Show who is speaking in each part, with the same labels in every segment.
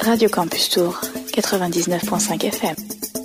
Speaker 1: Radio Campus Tour, 99.5 FM.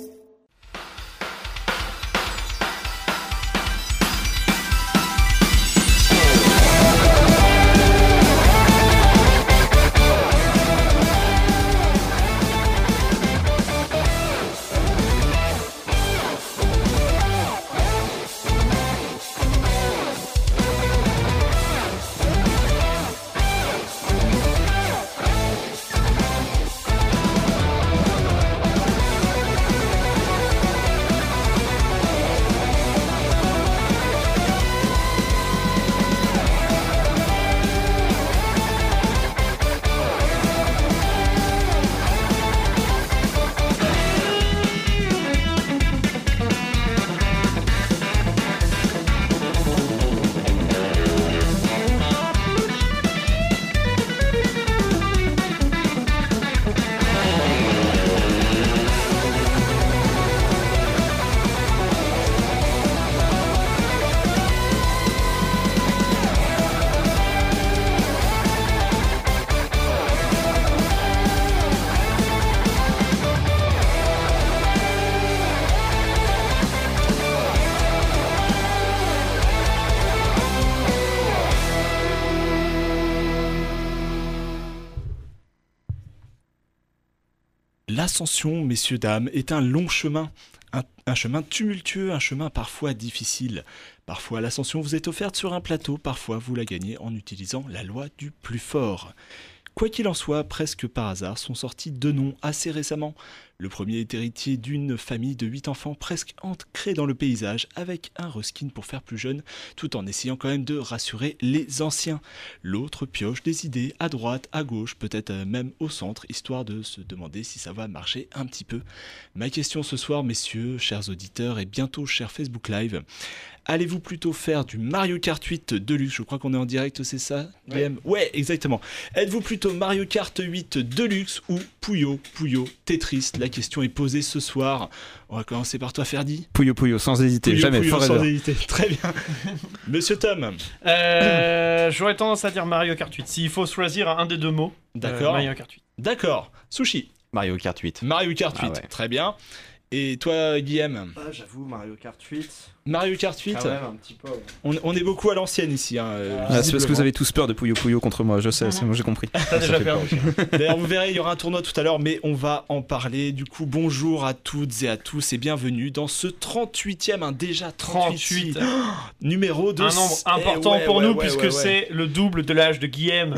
Speaker 2: L'ascension, messieurs, dames, est un long chemin, un chemin tumultueux, un chemin parfois difficile. Parfois l'ascension vous est offerte sur un plateau, parfois vous la gagnez en utilisant la loi du plus fort. Quoi qu'il en soit, presque par hasard, sont sortis deux noms assez récemment. Le premier est héritier d'une famille de 8 enfants presque ancrés dans le paysage, avec un reskin pour faire plus jeune, tout en essayant quand même de rassurer les anciens. L'autre pioche des idées à droite, à gauche, peut-être même au centre, histoire de se demander si ça va marcher un petit peu. Ma question ce soir, messieurs, chers auditeurs, et bientôt cher Facebook Live, allez-vous plutôt faire du Mario Kart 8 Deluxe? Je crois qu'on est en direct, c'est ça, Guillaume? Ouais, exactement. Êtes-vous plutôt Mario Kart 8 Deluxe ou Puyo Tetris? La question est posée ce soir. On va commencer par toi, Ferdi.
Speaker 3: Puyo, sans hésiter, jamais,
Speaker 2: Puyo, sans hésiter. Très bien. Monsieur Tom.
Speaker 4: J'aurais tendance à dire Mario Kart 8. S'il faut choisir un des deux mots,
Speaker 2: d'accord.
Speaker 4: Mario Kart 8.
Speaker 2: D'accord. Sushi.
Speaker 3: Mario Kart 8.
Speaker 2: Mario Kart 8, ouais. Très bien. Et toi, Guillaume?
Speaker 5: J'avoue, Mario Kart 8.
Speaker 2: Mario Kart 8
Speaker 5: quand même, un petit peu.
Speaker 2: On est beaucoup à l'ancienne ici. Hein,
Speaker 3: c'est parce que vous avez tous peur de Puyo contre moi, je sais, moi j'ai compris.
Speaker 4: T'as déjà perdu.
Speaker 2: D'ailleurs, vous verrez, il y aura un tournoi tout à l'heure, mais on va en parler. Du coup, bonjour à toutes et à tous et bienvenue dans ce 38e, déjà 38 numéro de...
Speaker 4: Un nombre important pour nous, puisque c'est le double de l'âge de Guillaume.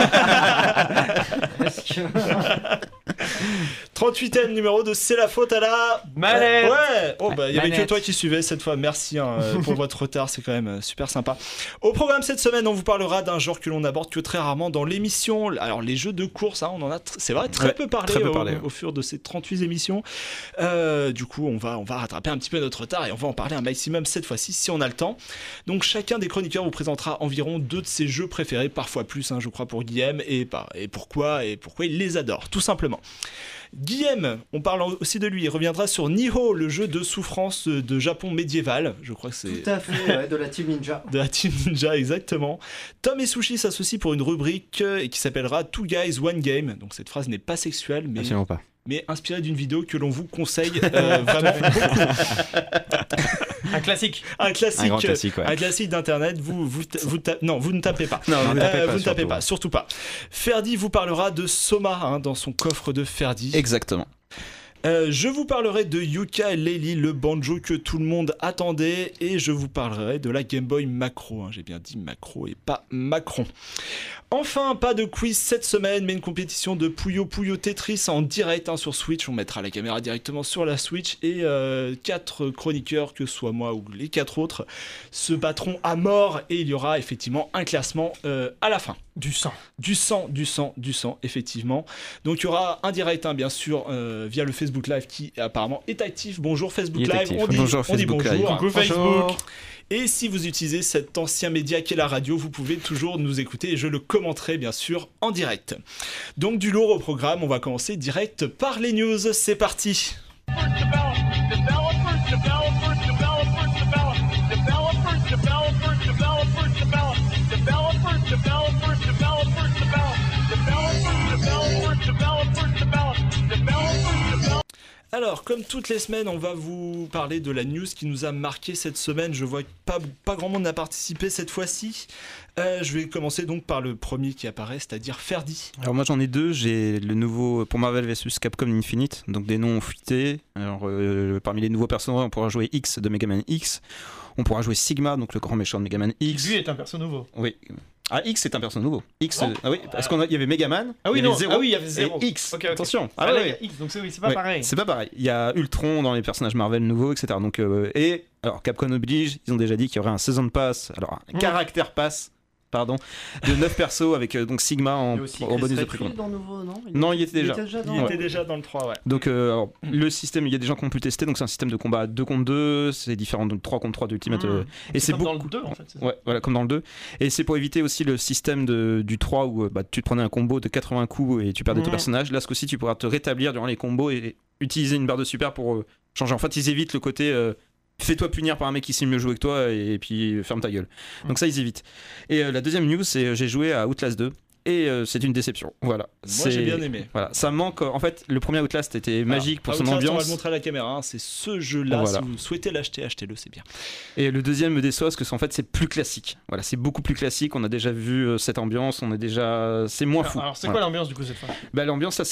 Speaker 2: 38e numéro de C'est la faute à la...
Speaker 4: Manette.
Speaker 2: Ouais. Oh bah il y avait que toi qui suivais cette fois. Merci pour votre retard, c'est quand même super sympa. Au programme cette semaine, on vous parlera d'un genre que l'on aborde que très rarement dans l'émission. Alors les jeux de course, on en a c'est vrai très peu parlé au fur de ces 38 émissions. Du coup, on va rattraper un petit peu notre retard et on va en parler un maximum cette fois-ci si on a le temps. Donc chacun des chroniqueurs vous présentera environ 2 de ses jeux préférés, parfois plus, je crois pour Guillaume, et pourquoi il les adore, tout simplement. Guillaume, on parle aussi de lui, il reviendra sur Nihon, le jeu de souffrance de Japon médiéval, je crois que c'est...
Speaker 5: Tout à fait, ouais, de la Team Ninja.
Speaker 2: De la Team Ninja, exactement. Tom et Sushi s'associent pour une rubrique qui s'appellera Two Guys One Game, donc cette phrase n'est pas sexuelle, mais...
Speaker 3: Absolument pas.
Speaker 2: Mais inspirée d'une vidéo que l'on vous conseille vraiment beaucoup.
Speaker 4: Un classique.
Speaker 2: Un classique,
Speaker 3: ouais.
Speaker 2: Un classique d'internet. Vous ne tapez pas.
Speaker 3: Non, vous
Speaker 2: ne tapez pas, surtout pas. Ferdi vous parlera de Soma dans son coffre de Ferdi.
Speaker 3: Exactement.
Speaker 2: Je vous parlerai de Yooka-Laylee, le banjo que tout le monde attendait, et je vous parlerai de la Game Boy Macro. J'ai bien dit Macro et pas Macron. Enfin, pas de quiz cette semaine, mais une compétition de Puyo Tetris en direct sur Switch. On mettra la caméra directement sur la Switch et 4 chroniqueurs, que ce soit moi ou les 4 autres, se battront à mort et il y aura effectivement un classement à la fin.
Speaker 4: Du sang,
Speaker 2: effectivement. Donc il y aura un direct, bien sûr, via le Facebook Live qui apparemment est actif. Bonjour Facebook Live, on dit bonjour.
Speaker 4: Coucou Facebook.
Speaker 2: Et si vous utilisez cet ancien média qu'est la radio, vous pouvez toujours nous écouter et je le commenterai bien sûr en direct. Donc du lourd au programme, on va commencer direct par les news, c'est parti. Alors, comme toutes les semaines, on va vous parler de la news qui nous a marqué cette semaine. Je vois que pas grand monde n'a participé cette fois-ci. Je vais commencer donc par le premier qui apparaît, c'est-à-dire Ferdi.
Speaker 3: Alors moi j'en ai deux, j'ai le nouveau pour Marvel vs Capcom Infinite, donc des noms fuités. Alors parmi les nouveaux personnages, on pourra jouer X de Mega Man X, on pourra jouer Sigma, donc le grand méchant de Mega Man X.
Speaker 4: Lui est un perso nouveau.
Speaker 3: Oui. Ah, X c'est un perso nouveau. X,
Speaker 4: Non.
Speaker 3: ah oui, parce qu'il y avait Mega Man,
Speaker 4: Ah oui,
Speaker 3: il y avait
Speaker 4: non,
Speaker 3: Zero,
Speaker 4: ah oui, il y avait Zero.
Speaker 3: et X.
Speaker 4: Ok.
Speaker 3: Attention.
Speaker 4: Ah
Speaker 3: ouais,
Speaker 4: là,
Speaker 3: ouais.
Speaker 4: il y a X, donc c'est pas
Speaker 3: Ouais,
Speaker 4: pareil.
Speaker 3: C'est pas pareil. Il y a Ultron dans les personnages Marvel nouveaux, etc. Donc, et alors Capcom oblige, ils ont déjà dit qu'il y aurait un Season Pass, alors un caractère pass, pardon, de 9 persos avec donc Sigma
Speaker 5: Il y
Speaker 3: en
Speaker 5: a aussi
Speaker 3: bonus de
Speaker 5: Chris
Speaker 3: prix.
Speaker 5: Redfield dans le nouveau, non
Speaker 3: Non, il était déjà.
Speaker 2: Il était déjà dans le 3, ouais.
Speaker 3: Donc alors, le système, il y a des gens qui ont pu tester, donc c'est un système de combat 2 contre 2, c'est différent de 3 contre 3 d'Ultimate. Et c'est
Speaker 4: comme dans
Speaker 3: beaucoup.
Speaker 4: le 2 en fait. c'est ça.
Speaker 3: Ouais, voilà, comme dans le 2. Et c'est pour éviter aussi le système du 3 où tu te prenais un combo de 80 coups et tu perdais ton personnage. Là, ce coup-ci, tu pourras te rétablir durant les combos et utiliser une barre de super pour changer. En fait, ils évitent le côté fais-toi punir par un mec qui sait mieux jouer que toi et puis ferme ta gueule. Donc ça, ils évitent. Et la deuxième news, c'est j'ai joué à Outlast 2. Et c'est une déception. Voilà.
Speaker 2: Moi, j'ai bien aimé.
Speaker 3: Voilà, ça manque. En fait, le premier Outlast était magique pour son
Speaker 2: Outlast,
Speaker 3: ambiance.
Speaker 2: On va le montrer à la caméra. Hein. C'est ce jeu-là.
Speaker 3: Voilà.
Speaker 2: Si vous souhaitez l'acheter, achetez-le, c'est bien.
Speaker 3: Et le deuxième me déçoit parce que en fait, c'est plus classique. Voilà, c'est beaucoup plus classique. On a déjà vu cette ambiance. C'est moins fou.
Speaker 4: Alors c'est
Speaker 3: Voilà.
Speaker 4: quoi l'ambiance du coup cette fois?
Speaker 3: Bah, l'ambiance, ça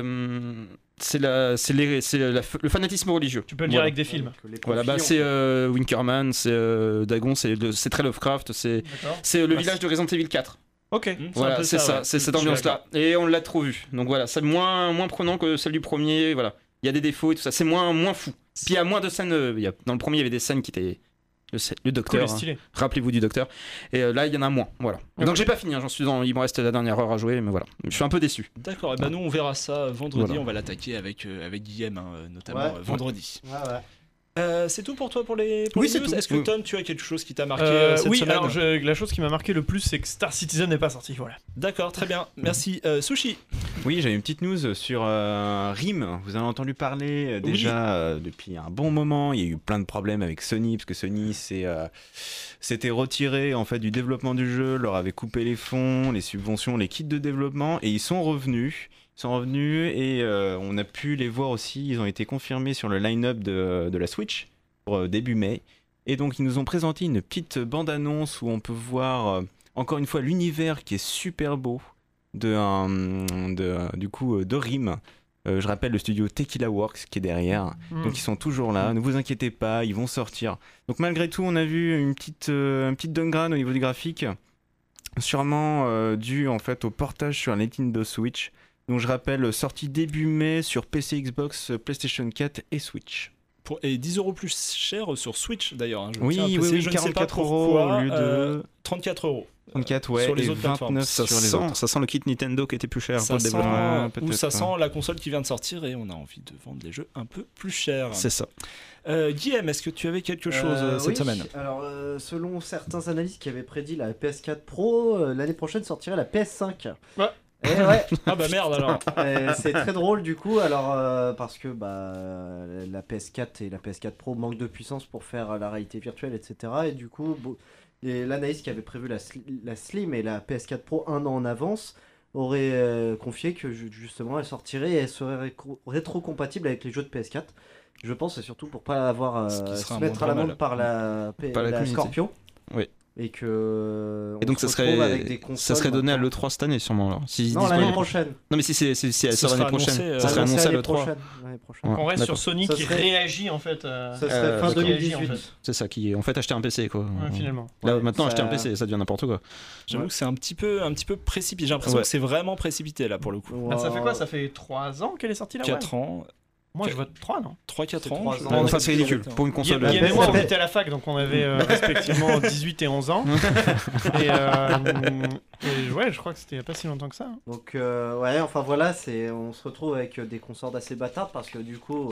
Speaker 3: le fanatisme religieux.
Speaker 4: Tu peux le dire avec des films.
Speaker 3: Voilà, bah c'est Winkerman, c'est Dagon, c'est très Lovecraft, c'est
Speaker 4: D'accord.
Speaker 3: le village de Resident Evil 4.
Speaker 4: Ok.
Speaker 3: Voilà, c'est ça, c'est cette ambiance-là. Et on l'a trop vu. Donc voilà, c'est moins prenant que celle du premier. Voilà, il y a des défauts et tout ça. C'est moins fou. Puis il y a moins de scènes. Dans le premier, il y avait des scènes qui étaient le docteur.
Speaker 4: Cool et stylé.
Speaker 3: Rappelez-vous du docteur. Et là, il y en a moins. Voilà.
Speaker 4: Ok.
Speaker 3: Donc j'ai pas fini. J'en suis il me reste la dernière heure à jouer, mais voilà. Je suis un peu déçu.
Speaker 2: D'accord, et ben nous on verra ça vendredi,
Speaker 3: Voilà.
Speaker 2: on va l'attaquer avec Guillaume, notamment
Speaker 5: Ouais.
Speaker 2: vendredi.
Speaker 5: Ouais.
Speaker 2: C'est tout pour toi pour les
Speaker 3: Oui,
Speaker 2: news.
Speaker 3: c'est tout.
Speaker 2: Est-ce que
Speaker 3: Oui.
Speaker 2: Tom, tu as quelque chose qui t'a marqué cette
Speaker 4: Oui,
Speaker 2: semaine?
Speaker 4: alors la chose qui m'a marqué le plus, c'est que Star Citizen n'est pas sorti. Voilà.
Speaker 2: D'accord, très bien, merci. Sushi.
Speaker 6: Oui, j'avais une petite news sur RIM. Vous en avez entendu parler déjà depuis un bon moment. Il y a eu plein de problèmes avec Sony, parce que Sony s'était retiré en fait du développement du jeu, leur avait coupé les fonds, les subventions, les kits de développement, et ils sont revenus. Et on a pu les voir aussi. Ils ont été confirmés sur le line-up de la Switch pour début mai. Et donc ils nous ont présenté une petite bande-annonce où on peut voir encore une fois l'univers qui est super beau de RIM. Je rappelle le studio Tequila Works qui est derrière. Donc ils sont toujours là. Ne vous inquiétez pas, ils vont sortir. Donc malgré tout, on a vu un petit downgrade au niveau du graphique, sûrement dû en fait au portage sur la Nintendo Switch. Donc je rappelle, sortie début mai sur PC, Xbox, PlayStation 4 et Switch.
Speaker 2: Et 10€ plus cher sur Switch d'ailleurs. Hein,
Speaker 6: Oui,
Speaker 2: je ne sais pas
Speaker 6: 44
Speaker 2: pourquoi,
Speaker 6: € au lieu de
Speaker 2: 34€.
Speaker 6: 34, ouais,
Speaker 2: sur les
Speaker 6: et
Speaker 2: autres plateformes.
Speaker 6: 29 sur les autres.
Speaker 3: Ça sent le kit Nintendo qui était plus cher pour
Speaker 2: Ça
Speaker 3: le
Speaker 2: sent,
Speaker 3: développement.
Speaker 2: ou
Speaker 6: peut-être
Speaker 2: ça
Speaker 6: pas.
Speaker 2: sent la console qui vient de sortir et on a envie de vendre les jeux un peu plus cher.
Speaker 3: C'est ça.
Speaker 2: Guillaume, est-ce que tu avais quelque chose cette
Speaker 5: oui.
Speaker 2: semaine?
Speaker 5: Alors, selon certains analystes qui avaient prédit la PS4 Pro, l'année prochaine sortirait la PS5.
Speaker 4: Ouais.
Speaker 5: Et ouais.
Speaker 2: Ah bah merde alors.
Speaker 5: C'est très drôle du coup, alors parce que la PS4 et la PS4 Pro manquent de puissance pour faire la réalité virtuelle, etc. Et du coup, l'analyste qui avait prévu la Slim et la PS4 Pro un an en avance aurait confié que justement elle sortirait et elle serait rétro-compatible avec les jeux de PS4. Je pense, et surtout pour pas avoir
Speaker 2: Ce qui
Speaker 5: se
Speaker 2: serait un
Speaker 5: mettre
Speaker 2: bon
Speaker 5: à l'amende
Speaker 2: mal.
Speaker 5: par la
Speaker 3: communauté.
Speaker 5: Scorpion.
Speaker 3: Oui.
Speaker 5: Et que
Speaker 3: Et donc
Speaker 5: on
Speaker 3: ça
Speaker 5: se retrouve avec des
Speaker 3: serait,
Speaker 5: consoles
Speaker 3: ça serait donné à
Speaker 5: maintenant.
Speaker 3: l'E3 cette année sûrement alors. Si
Speaker 5: Non, l'année prochaine.
Speaker 3: Non mais si elle
Speaker 2: Ce
Speaker 3: sort
Speaker 2: sera
Speaker 3: l'année prochaine,
Speaker 2: annoncé,
Speaker 3: ça serait
Speaker 5: Annoncé
Speaker 3: annoncé à
Speaker 5: l'année
Speaker 3: l'E3.
Speaker 5: prochaine. L'année prochaine.
Speaker 3: Ouais.
Speaker 4: On reste
Speaker 3: d'accord.
Speaker 4: sur Sony
Speaker 5: Ça
Speaker 4: qui
Speaker 5: serait-
Speaker 4: réagit en fait.
Speaker 5: Ça serait fin
Speaker 4: qui réagit,
Speaker 5: 2018.
Speaker 4: en fait.
Speaker 3: C'est ça qui en fait acheter un PC quoi.
Speaker 4: Finalement.
Speaker 3: Là
Speaker 5: Ouais,
Speaker 3: maintenant
Speaker 5: ça-
Speaker 3: acheter un PC ça devient n'importe quoi.
Speaker 2: J'avoue que c'est un petit peu précipité. J'ai l'impression
Speaker 3: Ouais.
Speaker 2: que c'est vraiment précipité là pour le coup.
Speaker 4: Ah, ça fait quoi? Ça fait 3 ans qu'elle est sortie là?
Speaker 2: 4 ans,
Speaker 4: Moi je vote 3 non?
Speaker 2: 3-4
Speaker 5: C'est
Speaker 2: ans.
Speaker 5: 3
Speaker 2: je-
Speaker 5: ans.
Speaker 3: Enfin c'est ridicule pour une console.
Speaker 4: Guillaume et
Speaker 5: belle-
Speaker 4: moi
Speaker 5: la
Speaker 4: on
Speaker 5: belle-
Speaker 4: était à la fac donc on avait respectivement 18 et 11 ans. et ouais, je crois que c'était il y a pas si longtemps que ça. Hein.
Speaker 5: Donc ouais, enfin voilà, on se retrouve avec des consorts assez bâtards parce que du coup,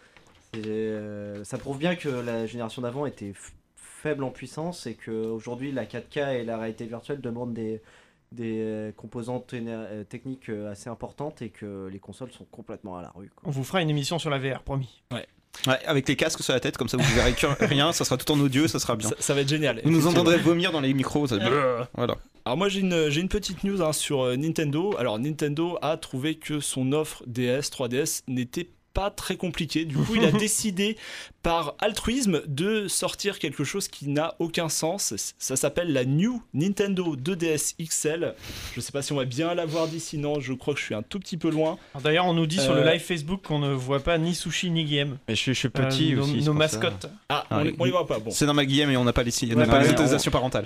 Speaker 5: ça prouve bien que la génération d'avant était faible en puissance et qu'aujourd'hui la 4K et la réalité virtuelle demandent des composantes techniques assez importantes et que les consoles sont complètement à la rue, quoi.
Speaker 4: On vous fera une émission sur la VR, promis.
Speaker 3: Ouais, avec les casques sur la tête comme ça vous verrez rien, ça sera tout en audio, ça sera bien.
Speaker 2: Ça va être génial.
Speaker 3: Vous nous
Speaker 2: effectivement.
Speaker 3: entendrez vomir dans les micros, ça... voilà.
Speaker 2: Alors moi j'ai une petite news sur Nintendo. Alors Nintendo a trouvé que son offre DS, 3DS n'était pas très compliqué. Du coup, il a décidé par altruisme de sortir quelque chose qui n'a aucun sens. Ça s'appelle la New Nintendo 2DS XL. Je sais pas si on va bien la voir d'ici, non, je crois que je suis un tout petit peu loin.
Speaker 4: Alors, d'ailleurs, on nous dit sur le live Facebook qu'on ne voit pas ni Sushi ni Guillaume.
Speaker 6: Mais je suis petit aussi.
Speaker 4: Nos mascottes.
Speaker 2: On les voit pas, bon.
Speaker 3: C'est dans ma Guillaume et on n'a pas les
Speaker 6: mais
Speaker 3: autorisations parentales.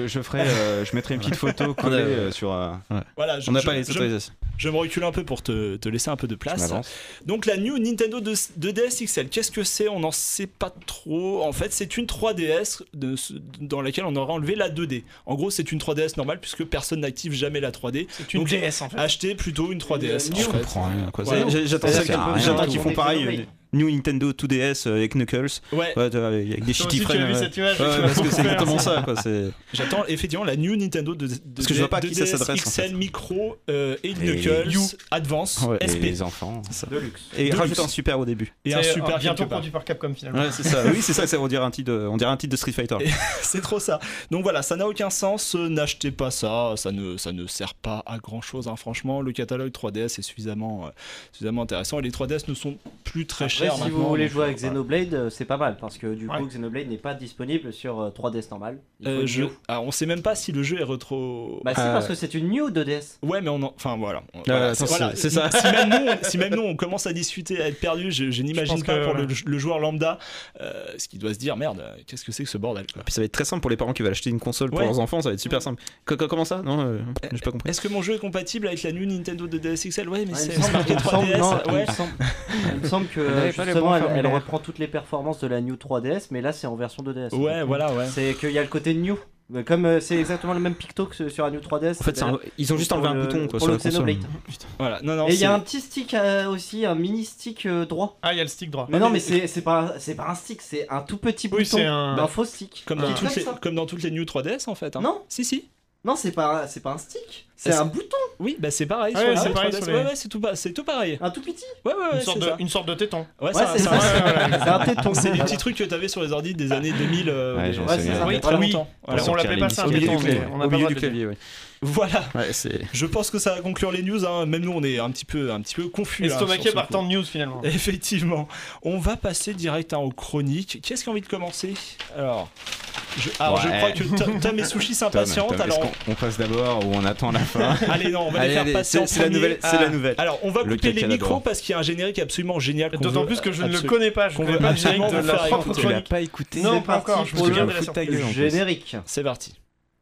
Speaker 6: Je mettrai une petite photo collée sur.
Speaker 2: Voilà,
Speaker 3: On n'a pas les autorisations.
Speaker 2: Je me recule un peu pour te laisser un peu de
Speaker 6: Je
Speaker 2: place.
Speaker 6: m'avance.
Speaker 2: Donc la New Nintendo 2DS XL, qu'est-ce que c'est? On n'en sait pas trop. En fait, c'est une 3DS dans laquelle on aurait enlevé la 2D. En gros, c'est une 3DS normale puisque personne n'active jamais la 3D.
Speaker 4: C'est une
Speaker 2: Donc,
Speaker 4: DS en fait.
Speaker 2: achetez plutôt une 3DS.
Speaker 5: New.
Speaker 2: en fait.
Speaker 3: comprends rien, quoi.
Speaker 2: Voilà.
Speaker 3: J'attends qu'ils font
Speaker 5: Avec
Speaker 3: pareil.
Speaker 5: Xenoblade.
Speaker 3: New Nintendo 2DS avec Knuckles.
Speaker 2: Ouais,
Speaker 3: Avec des
Speaker 4: Toi
Speaker 3: shitty
Speaker 4: aussi, tu as
Speaker 3: frames.
Speaker 4: vu cette image,
Speaker 3: Ouais,
Speaker 4: tu vas
Speaker 3: parce que c'est
Speaker 4: faire
Speaker 3: exactement
Speaker 4: ça.
Speaker 3: ça, quoi. C'est...
Speaker 2: j'attends effectivement la New Nintendo
Speaker 3: Parce que je vois pas à qui ça
Speaker 2: 2DS
Speaker 3: s'adresse, en
Speaker 2: XL
Speaker 3: fait.
Speaker 2: Micro et Knuckles
Speaker 6: You.
Speaker 2: Advance
Speaker 3: Ouais.
Speaker 6: Et
Speaker 2: SP
Speaker 6: les enfants.
Speaker 5: De luxe.
Speaker 3: Et
Speaker 2: De
Speaker 3: rajoute
Speaker 2: luxe.
Speaker 3: un super au début.
Speaker 2: et un
Speaker 4: C'est,
Speaker 2: super
Speaker 4: bientôt
Speaker 2: quelque part.
Speaker 4: produit par Capcom finalement.
Speaker 3: Ouais, c'est ça. Oui, c'est ça. On dirait un titre de Street Fighter.
Speaker 2: C'est trop ça. Donc voilà, ça n'a aucun sens. N'achetez pas ça. Ça ne sert pas à grand chose. Franchement, le catalogue 3DS est suffisamment intéressant. Et les 3DS ne sont plus très
Speaker 5: Après,
Speaker 2: chers
Speaker 5: si
Speaker 2: maintenant.
Speaker 5: vous voulez
Speaker 2: donc,
Speaker 5: jouer avec
Speaker 2: voilà.
Speaker 5: Xenoblade, c'est pas mal parce que du coup
Speaker 4: Ouais.
Speaker 5: Xenoblade n'est pas disponible sur 3DS normal. Il faut une New.
Speaker 2: Alors, on sait même pas si le jeu est retro.
Speaker 5: Bah si parce que c'est une New 2DS.
Speaker 2: Ouais, mais enfin voilà.
Speaker 3: attends, c'est ça.
Speaker 2: Si même nous on commence à discuter, à être perdu, je n'imagine
Speaker 4: pense
Speaker 2: pas
Speaker 4: que,
Speaker 2: pour
Speaker 4: ouais.
Speaker 2: le joueur lambda, ce qui doit se dire merde, qu'est-ce que c'est que ce bordel quoi.
Speaker 3: Puis ça va être très simple pour les parents qui veulent acheter une console pour
Speaker 2: Ouais.
Speaker 3: leurs enfants. Ça va être super simple. Comment ça? Non, j'ai pas compris.
Speaker 2: Est-ce que mon jeu est compatible avec la New Nintendo 2DS XL? Ouais, mais
Speaker 5: Ouais,
Speaker 2: c'est
Speaker 5: il me semble-
Speaker 2: marqué
Speaker 5: il me semble-
Speaker 2: 3DS.
Speaker 5: non,
Speaker 2: Ouais.
Speaker 5: il me semble que
Speaker 7: n'avait pas les
Speaker 5: justement
Speaker 7: bons
Speaker 5: elle
Speaker 7: formulaires.
Speaker 5: reprend toutes les performances de la New 3DS, mais là c'est en version 2DS.
Speaker 2: Ouais, voilà, ouais.
Speaker 5: C'est qu'il y a le côté New. Mais comme c'est exactement le même picto que sur la New 3DS.
Speaker 3: En fait, ils ont juste enlevé un bouton quoi,
Speaker 5: pour
Speaker 3: sur
Speaker 5: le
Speaker 3: la console.
Speaker 5: Xenoblade.
Speaker 2: Voilà. Non,
Speaker 5: Et il y
Speaker 2: c'est-
Speaker 5: a un petit stick aussi, un mini stick droit.
Speaker 4: Ah, il y a le stick droit.
Speaker 5: Mais non, mais c'est pas un stick, c'est un tout petit
Speaker 4: Oui,
Speaker 5: bouton,
Speaker 4: c'est un-
Speaker 5: un faux stick.
Speaker 2: comme
Speaker 5: Qui
Speaker 2: dans,
Speaker 5: traîne, ça.
Speaker 2: comme dans toutes les New 3DS en fait. Hein.
Speaker 5: Non.
Speaker 2: Si.
Speaker 5: Non, c'est pas un stick, c'est
Speaker 2: C'est-
Speaker 5: un bouton,
Speaker 2: Oui, bah c'est pareil.
Speaker 4: Ouais,
Speaker 2: sur les
Speaker 4: c'est
Speaker 2: New
Speaker 4: pareil
Speaker 2: 3DS.
Speaker 4: sur les-
Speaker 2: Ouais, c'est tout pareil.
Speaker 5: un tout petit.
Speaker 2: Ouais,
Speaker 4: Une sorte de téton.
Speaker 2: Ouais,
Speaker 5: Ouais, c'est ça. C'est un téton.
Speaker 2: C'est les
Speaker 5: Voilà.
Speaker 2: petits trucs que t'avais sur les ordi des années 2000.
Speaker 6: Ouais, j'en
Speaker 5: Ouais,
Speaker 6: sais
Speaker 5: c'est
Speaker 6: rien.
Speaker 5: ça.
Speaker 2: Oui,
Speaker 5: Ouais,
Speaker 2: très
Speaker 4: oui.
Speaker 2: longtemps.
Speaker 4: Alors, on
Speaker 6: sortir
Speaker 4: l'appelait pas ça un
Speaker 3: Au milieu
Speaker 4: téton,
Speaker 3: du
Speaker 4: mais
Speaker 3: clavier.
Speaker 4: on a
Speaker 3: Au
Speaker 4: pas le
Speaker 3: milieu
Speaker 4: droit
Speaker 3: du
Speaker 4: de le dire.
Speaker 3: clavier, ouais.
Speaker 2: Voilà.
Speaker 3: Ouais, c'est.
Speaker 2: Je pense que ça va conclure les news. Hein. Même nous, on est un petit peu confus. là,
Speaker 4: Estomaqué
Speaker 2: sur ce
Speaker 4: par
Speaker 2: coup.
Speaker 4: tant de news finalement.
Speaker 2: Effectivement. On va passer direct aux chroniques. Qui est-ce qui a envie de commencer? Alors, je crois que Tom et Sushi s'impatientent.
Speaker 6: Tom,
Speaker 2: Alors,
Speaker 6: est-ce qu'on passe d'abord ou on attend la fin?
Speaker 2: allez, non, on va les
Speaker 3: Allez,
Speaker 2: faire
Speaker 3: allez,
Speaker 2: passer en
Speaker 3: c'est la
Speaker 2: premier.
Speaker 3: nouvelle. C'est la nouvelle.
Speaker 2: Alors, on va
Speaker 6: Le
Speaker 2: couper les
Speaker 6: caca
Speaker 2: micros
Speaker 6: d'abord.
Speaker 2: parce qu'il y a un générique absolument génial. qu'on
Speaker 4: D'autant
Speaker 2: veut
Speaker 4: plus que je ne le
Speaker 2: absolu-
Speaker 4: connais pas. Je
Speaker 2: qu'on
Speaker 4: connais
Speaker 2: veut
Speaker 4: pas le générique
Speaker 2: absolument
Speaker 4: de
Speaker 2: vous
Speaker 4: la
Speaker 2: faire
Speaker 4: propre
Speaker 2: écouter.
Speaker 6: Tu l'as
Speaker 4: chronique.
Speaker 6: pas écouté?
Speaker 4: Non,
Speaker 5: C'est
Speaker 4: pas encore.
Speaker 5: parti
Speaker 4: Je me
Speaker 5: pour
Speaker 4: souviens
Speaker 5: le
Speaker 4: de la
Speaker 6: foutre ta
Speaker 4: surprise.
Speaker 6: gueule, en plus.
Speaker 5: Générique.
Speaker 2: C'est parti.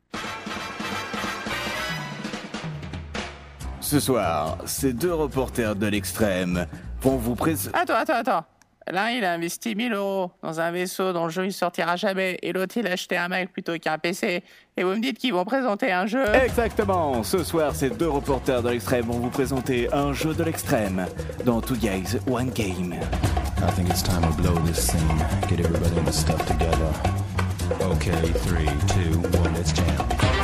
Speaker 8: Ce soir, ces deux reporters de l'extrême vont vous présenter...
Speaker 7: Attends. L'un, il a investi 1000 € dans un vaisseau dont le jeu il sortira jamais, et l'autre, il a acheté un Mac plutôt qu'un PC. Et vous me dites qu'ils vont présenter un jeu.
Speaker 8: Exactement. Ce soir, ces deux reporters de l'extrême vont vous présenter un jeu de l'extrême dans Two Guys One Game.
Speaker 9: I think it's time to blow this scene. Get everybody in the stuff together. Okay, 3, 2, 1, let's jam.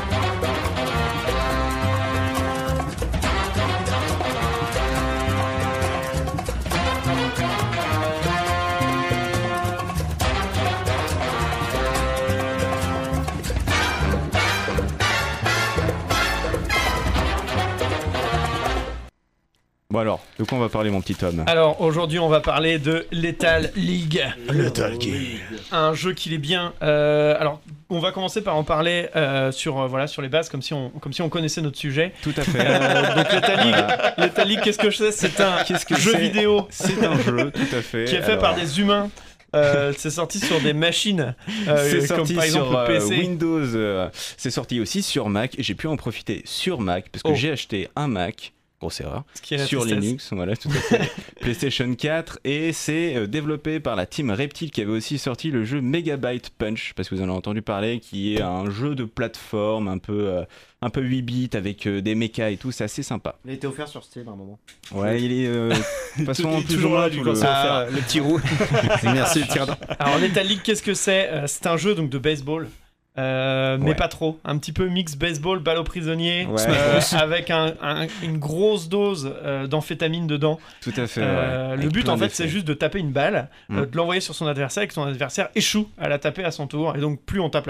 Speaker 6: Bon alors, de quoi on va parler mon petit Tom?
Speaker 4: Alors aujourd'hui on va parler de Lethal League. Un jeu qui est bien. Alors on va commencer par en parler sur les bases comme si on connaissait notre sujet.
Speaker 6: Tout à fait.
Speaker 4: Donc Lethal League, qu'est-ce que je sais? C'est un jeu
Speaker 6: c'est
Speaker 4: vidéo
Speaker 6: C'est un jeu, tout à fait.
Speaker 4: qui est fait
Speaker 6: Alors,
Speaker 4: par des humains. C'est sorti sur des machines
Speaker 6: c'est
Speaker 4: comme
Speaker 6: sorti
Speaker 4: par exemple
Speaker 6: sur
Speaker 4: le PC.
Speaker 6: Windows. C'est sorti aussi sur Mac et j'ai pu en profiter sur Mac parce que
Speaker 4: Oh.
Speaker 6: j'ai acheté un Mac. Grosse erreur.
Speaker 4: Ce qui est la
Speaker 6: Sur
Speaker 4: tristesse.
Speaker 6: Linux, voilà, tout à fait. PlayStation 4 et c'est développé par la team Reptile qui avait aussi sorti le jeu Megabyte Punch, parce que vous en avez entendu parler, qui est un jeu de plateforme un peu 8 bits avec des mechas et tout, c'est assez sympa.
Speaker 5: Il a été offert sur Steam à un moment.
Speaker 6: Ouais, il est de toute façon
Speaker 2: Il est
Speaker 6: plus
Speaker 2: toujours
Speaker 6: ou moins
Speaker 2: là, du
Speaker 6: tout
Speaker 2: coup,
Speaker 6: le-
Speaker 2: ça.
Speaker 3: Le petit roux. Merci, le tir.
Speaker 4: Alors Lethal League, qu'est-ce que c'est? C'est un jeu donc de baseball. Mais
Speaker 6: Ouais.
Speaker 4: pas trop, un petit peu mix baseball, balle aux prisonniers,
Speaker 6: Ouais.
Speaker 4: avec une grosse dose d'amphétamine dedans.
Speaker 6: Tout à fait.
Speaker 4: Le
Speaker 6: Avec
Speaker 4: but
Speaker 6: plein
Speaker 4: en fait
Speaker 6: d'effets.
Speaker 4: c'est juste de taper une balle,
Speaker 6: Mm.
Speaker 4: de l'envoyer sur son adversaire et que son adversaire échoue à la taper à son tour. Et donc plus on tape la balle,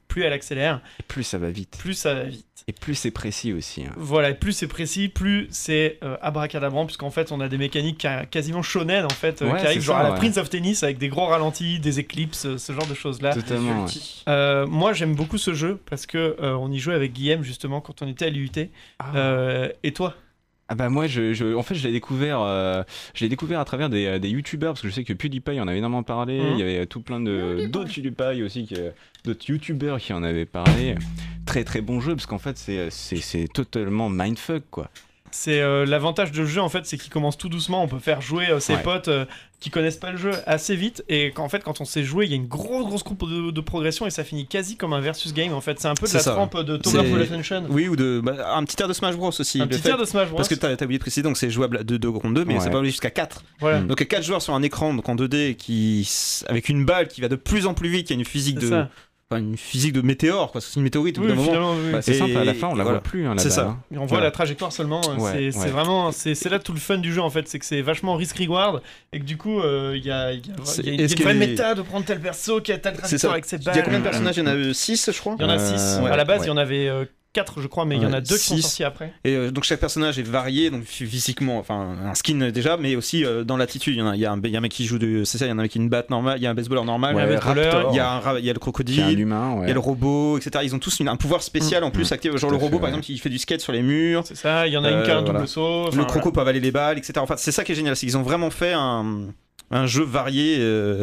Speaker 4: plus elle accélère,
Speaker 6: Et plus ça va vite.
Speaker 4: plus ça va vite.
Speaker 6: Et plus c'est précis aussi. Hein.
Speaker 4: Voilà, et plus c'est précis, plus c'est abracadabrant, puisqu'en fait on a des mécaniques quasiment shonen en fait,
Speaker 6: Ouais,
Speaker 4: qui arrivent
Speaker 6: c'est
Speaker 4: genre
Speaker 6: ça,
Speaker 4: à la
Speaker 6: ouais.
Speaker 4: Prince of Tennis avec des gros ralentis, des éclipses, ce genre de choses là.
Speaker 6: Totalement. Ouais.
Speaker 4: Moi j'aime beaucoup ce jeu parce que on y jouait avec Guillaume justement quand on était à l'IUT. Et toi?
Speaker 6: Ah bah moi, en fait, je l'ai découvert à travers des youtubeurs, parce que je sais que PewDiePie en avait énormément parlé, il y avait tout plein d'autres PewDiePie aussi, d'autres youtubeurs qui en avaient parlé. Très très bon jeu, parce qu'en fait, c'est totalement mindfuck, quoi.
Speaker 4: C'est l'avantage de ce jeu en fait, c'est qu'il commence tout doucement, on peut faire jouer ses potes qui connaissent pas le jeu assez vite, et qu'en fait quand on sait jouer, il y a une grosse courbe de progression et ça finit quasi comme un versus game en fait. C'est un peu de la trempe de Tower of Ascension.
Speaker 3: Oui, ou un petit air de Smash Bros aussi.
Speaker 4: Un petit air de Smash Bros.
Speaker 3: Parce que t'as oublié de préciser, donc c'est jouable de 2 contre 2, mais c'est pas obligé jusqu'à 4.
Speaker 4: Voilà.
Speaker 3: Donc 4 joueurs sur un écran donc en 2D avec une balle qui va de plus en plus vite, il y a une physique une physique de météore, quoi. C'est une météorite au bout d'un moment.
Speaker 4: Oui.
Speaker 6: Bah, c'est simple, à la fin on la voit plus. Hein,
Speaker 3: c'est ça.
Speaker 6: Hein.
Speaker 4: On voit la trajectoire seulement. C'est vraiment, c'est là tout le fun du jeu en fait, c'est que c'est vachement risk-reward et que du coup il y a une vraie méta de prendre tel perso qui a telle trajectoire avec ses balles.
Speaker 3: Il y a combien de personnages? Il y en a 6 je crois.
Speaker 4: Il y en a 6. À la base il y en avait 4 je crois, mais il y en a 2 qui sont sortis après.
Speaker 3: Et donc chaque personnage est varié, donc physiquement, enfin un skin déjà, mais aussi dans l'attitude. Il y a un mec qui joue c'est ça, il y en a un mec qui a une batte normale, il y a un baseballeur normal, il y a le crocodile,
Speaker 6: un humain,
Speaker 3: il y a le robot, etc. Ils ont tous un pouvoir spécial en plus actif. Genre le robot par exemple, il fait du skate sur les murs.
Speaker 4: C'est ça, il y en a une qui a un double saut.
Speaker 3: Le croco peut avaler les balles, etc. Enfin, c'est ça qui est génial, c'est qu'ils ont vraiment fait un jeu varié,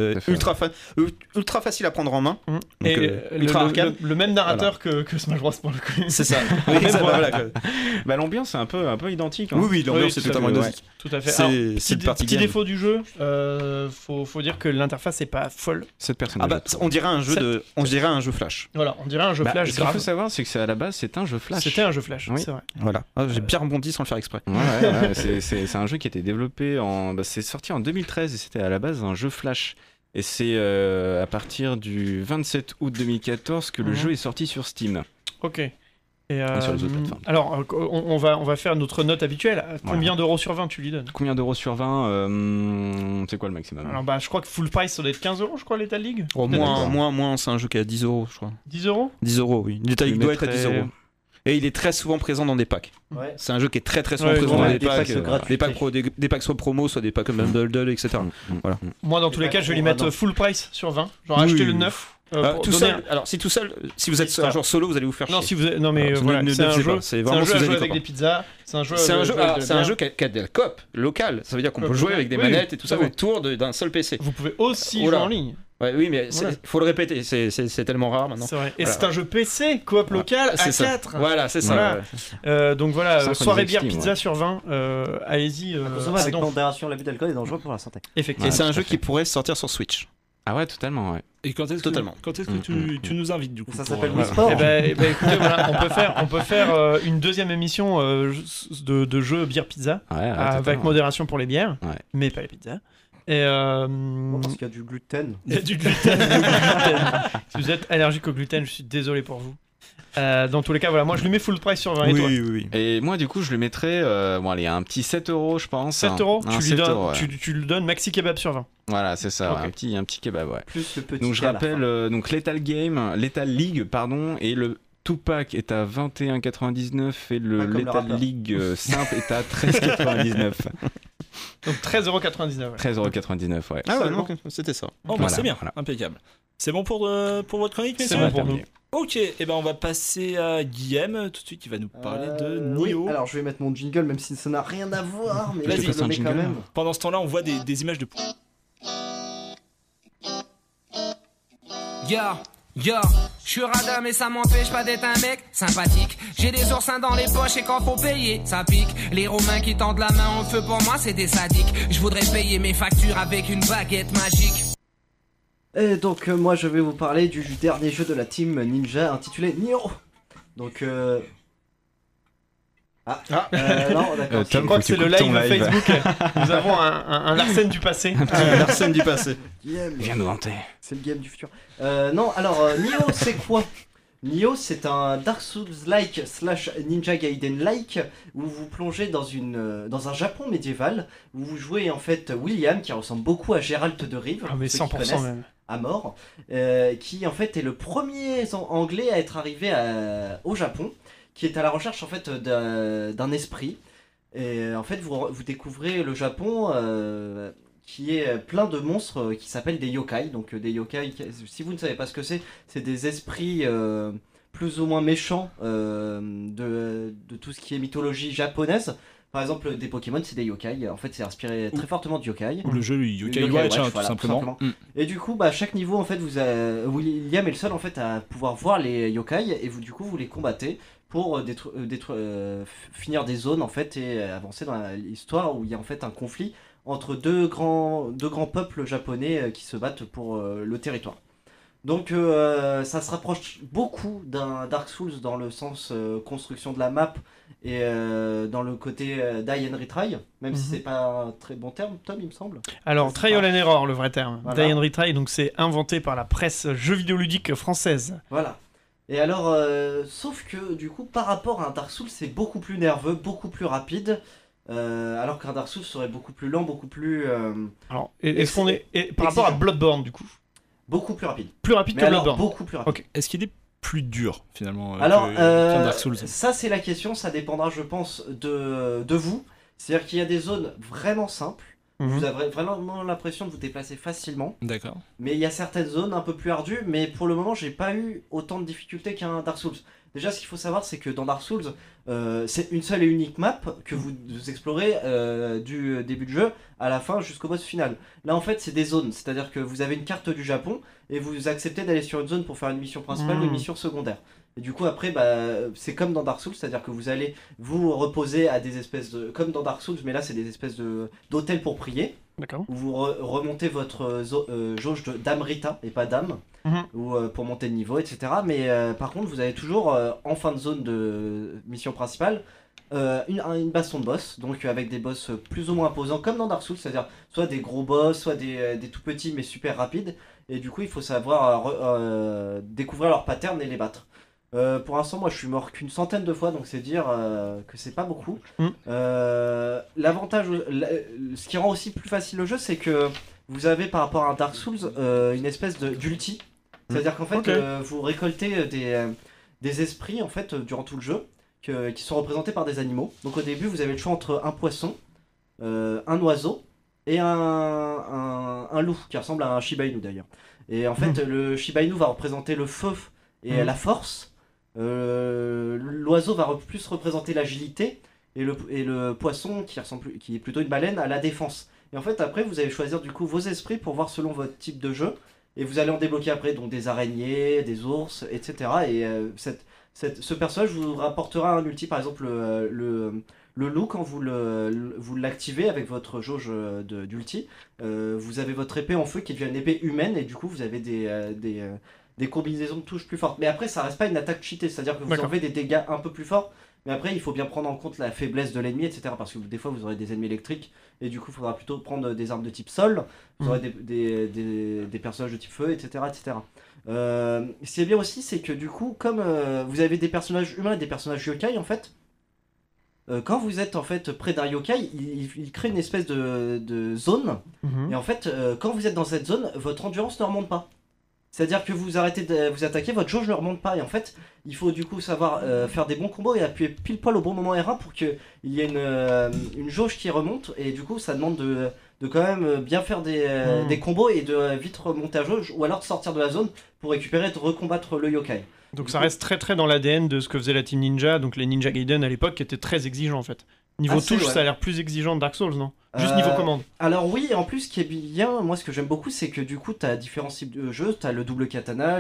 Speaker 3: ultra facile à prendre en main. Donc,
Speaker 4: et
Speaker 3: ultra arcade.
Speaker 4: Le même narrateur que Smash Bros pour le coup.
Speaker 3: C'est ça.
Speaker 6: Bah, l'ambiance est un peu identique. Hein.
Speaker 3: Oui, l'ambiance est totalement identique.
Speaker 4: Tout à fait.
Speaker 3: C'est le party
Speaker 4: petit
Speaker 3: game.
Speaker 4: défaut du jeu, faut dire que l'interface est pas folle.
Speaker 6: Cette personnage.
Speaker 3: On dirait un jeu Flash.
Speaker 4: Voilà, on dirait un jeu Flash.
Speaker 6: Ce qu'il faut savoir, c'est que à la base, c'est un jeu Flash.
Speaker 4: C'était un jeu Flash, c'est vrai.
Speaker 3: Voilà. J'ai bien rebondi sans le faire exprès.
Speaker 6: C'est un jeu qui a été développé c'est sorti en 2013 et c'était à la base un jeu Flash. Et c'est à partir du 27 août 2014 que le jeu est sorti sur Steam.
Speaker 4: Ok.
Speaker 6: Et sur les autres plateformes.
Speaker 4: Alors, on va faire notre note habituelle. Combien d'euros sur 20 tu lui donnes?
Speaker 6: Combien d'euros sur 20 c'est quoi le maximum?
Speaker 4: Alors, je crois que full price, ça doit être 15 euros, je crois, l'Etal League.
Speaker 3: Moins, c'est un jeu qui est à 10 euros, je crois.
Speaker 4: 10 euros?
Speaker 3: 10 euros, oui. L'Etal League doit être à 10 euros. Et il est très souvent présent dans des packs.
Speaker 5: Ouais.
Speaker 3: C'est un jeu qui est très souvent présent dans des packs. Des packs soit promo, soit des packs bundle, etc. Voilà.
Speaker 4: Moi, dans tous les cas, je vais lui mettre full price sur 20. Genre acheter le 9.
Speaker 3: Tout seul. Alors, si vous êtes un joueur solo, vous allez vous faire chier.
Speaker 4: Non, si vous êtes... Non, mais voilà, c'est un jeu. C'est un jeu à jouer avec des pizzas. C'est un jeu
Speaker 3: qui a des coop local. Ça veut dire qu'on peut jouer avec des manettes et tout ça autour d'un seul PC.
Speaker 4: Vous pouvez aussi jouer en ligne.
Speaker 3: Oui, mais faut le répéter, c'est tellement rare maintenant.
Speaker 4: C'est vrai. Et c'est un jeu PC, coop local, à 4.
Speaker 3: Voilà, c'est ça.
Speaker 4: Donc voilà, soirée bière pizza sur 20, allez-y.
Speaker 5: Avec modération, l'abus d'alcool est dangereux pour la santé.
Speaker 4: Effectivement.
Speaker 3: Et c'est un jeu qui pourrait sortir sur Switch.
Speaker 6: Ah ouais, totalement, ouais.
Speaker 2: Et quand est-ce que tu nous invites du coup?
Speaker 5: Ça s'appelle Wii Sport.
Speaker 4: Eh ben, écoutez, voilà, on peut faire une deuxième émission de jeux bière pizza avec modération pour les bières, mais pas les pizzas. Et
Speaker 5: parce qu'il y a du gluten.
Speaker 4: Il y a du gluten. Si vous êtes allergique au gluten, je suis désolé pour vous. Dans tous les cas, voilà, moi je lui mets full price sur 20 et toi.
Speaker 3: Oui.
Speaker 6: Et moi, du coup, je le mettrais un petit 7 euros, je pense.
Speaker 4: 7 euros, tu lui donnes maxi kebab sur 20.
Speaker 6: Voilà, c'est ça, un petit kebab, ouais.
Speaker 5: Plus le petit.
Speaker 6: Donc je rappelle, Lethal League, et le Tupac est à 21,99 et le Lethal League simple est à 13,99.
Speaker 4: Donc 13,99€.
Speaker 6: 13,99€, ouais.
Speaker 3: Ah ouais, non, c'était ça.
Speaker 2: Oh, bah c'est bien, impeccable. C'est bon pour votre chronique, messieurs?
Speaker 4: C'est bon pour nous.
Speaker 2: Ok, et ben on va passer à Guillaume tout de suite qui va nous parler de Nioh.
Speaker 5: Oui, alors je vais mettre mon jingle même si ça n'a rien à voir, mais
Speaker 2: vas-y,
Speaker 5: je vais le mettre quand même.
Speaker 2: Pendant ce temps-là, on voit des images de...
Speaker 10: Yo, je suis radin mais ça m'empêche pas d'être un mec sympathique. J'ai des oursins dans les poches et quand faut payer, ça pique. Les Romains qui tendent la main au feu pour moi c'est des sadiques. Je voudrais payer mes factures avec une baguette magique.
Speaker 5: Et donc moi je vais vous parler du dernier jeu de la team Ninja intitulé Nioh. Donc non, d'accord.
Speaker 4: Je crois que c'est le live Facebook. Nous avons un Larsen du passé.
Speaker 3: Larsen du passé.
Speaker 6: Il vient nous hanter.
Speaker 5: C'est le game du futur. Non, alors Nioh c'est quoi? Nioh c'est un Dark Souls-like / Ninja Gaiden-like où vous plongez dans un Japon médiéval où vous jouez en fait William qui ressemble beaucoup à Geralt de Rive.
Speaker 4: Ah mais 100% même.
Speaker 5: à mort, qui en fait est le premier anglais à être arrivé au Japon, qui est à la recherche en fait d'un esprit. Et en fait vous découvrez le Japon qui est plein de monstres qui s'appellent des yokai. Donc des yokai, si vous ne savez pas ce que c'est des esprits plus ou moins méchants de tout ce qui est mythologie japonaise. Par exemple, des Pokémon, c'est des yokai. En fait, c'est inspiré très fortement de yokai.
Speaker 2: Ou le jeu Yokai Watch, tout
Speaker 5: voilà,
Speaker 2: simplement.
Speaker 5: Et du coup, à chaque niveau, en fait, William est le seul en fait à pouvoir voir les yokai et vous les combattez pour finir des zones en fait et avancer dans l'histoire où il y a en fait un conflit entre deux grands peuples japonais qui se battent pour le territoire. Donc ça se rapproche beaucoup d'un Dark Souls dans le sens construction de la map et dans le côté die and retry, même si c'est pas un très bon terme, Tom, il me semble.
Speaker 4: Alors, trial and error, le vrai terme.
Speaker 5: Voilà.
Speaker 4: Die and retry, donc c'est inventé par la presse jeux vidéoludique française.
Speaker 5: Voilà. Et alors, sauf que du coup, par rapport à un Dark Souls, c'est beaucoup plus nerveux, beaucoup plus rapide. Alors qu'un Dark Souls serait beaucoup plus lent, beaucoup plus...
Speaker 4: Alors, est-ce qu'on est... par rapport à Bloodborne, du coup
Speaker 5: beaucoup plus rapide.
Speaker 4: Plus rapide que Bloodborne.
Speaker 5: Beaucoup plus rapide.
Speaker 2: Okay. Est-ce qu'il est plus dur, finalement,
Speaker 5: alors,
Speaker 2: qu'un Dark Souls?
Speaker 5: Ça, c'est la question. Ça dépendra, je pense, de vous. C'est-à-dire qu'il y a des zones vraiment simples. Vous avez vraiment l'impression de vous déplacer facilement.
Speaker 2: D'accord.
Speaker 5: Mais il y a certaines zones un peu plus ardues. Mais pour le moment, j'ai pas eu autant de difficultés qu'un Dark Souls. Déjà, ce qu'il faut savoir, c'est que dans Dark Souls, c'est une seule et unique map que vous explorez du début de jeu à la fin jusqu'au boss final. Là, en fait, c'est des zones. C'est-à-dire que vous avez une carte du Japon et vous acceptez d'aller sur une zone pour faire une mission principale ou une mission secondaire. Et du coup, après, c'est comme dans Dark Souls, c'est-à-dire que vous allez vous reposer à des espèces de... Comme dans Dark Souls, mais là, c'est des espèces d'hôtels pour prier.
Speaker 4: D'accord.
Speaker 5: Où vous remontez votre jauge d'Amrita et pas d'âme, ou pour monter de niveau, etc. Mais par contre, vous avez toujours, en fin de zone de mission principale, une baston de boss, donc avec des boss plus ou moins imposants, comme dans Dark Souls, c'est-à-dire soit des gros boss, soit des tout petits mais super rapides. Et du coup, il faut savoir découvrir leurs patterns et les battre. Pour l'instant, moi je suis mort qu'une centaine de fois, donc c'est dire que c'est pas beaucoup. L'avantage, ce qui rend aussi plus facile le jeu, c'est que vous avez par rapport à un Dark Souls une espèce d'ulti. C'est-à-dire qu'en fait, vous récoltez des esprits en fait durant tout le jeu qui sont représentés par des animaux. Donc au début, vous avez le choix entre un poisson, un oiseau et un loup qui ressemble à un Shiba Inu d'ailleurs. Et en fait, le Shiba Inu va représenter le feu et la force. L'oiseau va plus représenter l'agilité et le poisson qui est plutôt une baleine à la défense. Et en fait après vous allez choisir du coup vos esprits pour voir selon votre type de jeu et vous allez en débloquer après donc des araignées, des ours, etc. Et ce personnage vous rapportera un ulti, par exemple le loup quand vous l'activez avec votre jauge d'ulti, vous avez votre épée en feu qui devient une épée humaine et du coup vous avez des combinaisons de touches plus fortes. Mais après, ça reste pas une attaque cheatée, c'est-à-dire que vous enlevez des dégâts un peu plus forts, mais après, il faut bien prendre en compte la faiblesse de l'ennemi, etc. Parce que des fois, vous aurez des ennemis électriques, et du coup, il faudra plutôt prendre des armes de type sol, vous aurez des personnages de type feu, etc. etc. Ce qui est bien aussi, c'est que du coup, comme vous avez des personnages humains et des personnages yokai, en fait, quand vous êtes en fait près d'un yokai, il crée une espèce de zone, et en fait, quand vous êtes dans cette zone, votre endurance ne remonte pas. C'est-à-dire que vous arrêtez de vous attaquer, votre jauge ne remonte pas. Et en fait, il faut du coup savoir faire des bons combos et appuyer pile poil au bon moment R1 pour qu'il y ait une jauge qui remonte. Et du coup, ça demande de quand même bien faire des combos et de vite remonter à jauge ou alors de sortir de la zone pour récupérer et de recombattre le yokai.
Speaker 4: Donc ça reste très très dans l'ADN de ce que faisait la Team Ninja, donc les Ninja Gaiden à l'époque qui étaient très exigeants en fait. Niveau touche, ça a l'air plus exigeant de Dark Souls, non? Juste niveau commande.
Speaker 5: Alors oui, et en plus, ce qui est bien, moi ce que j'aime beaucoup, c'est que du coup, tu as différents types de jeux. Tu as le double katana,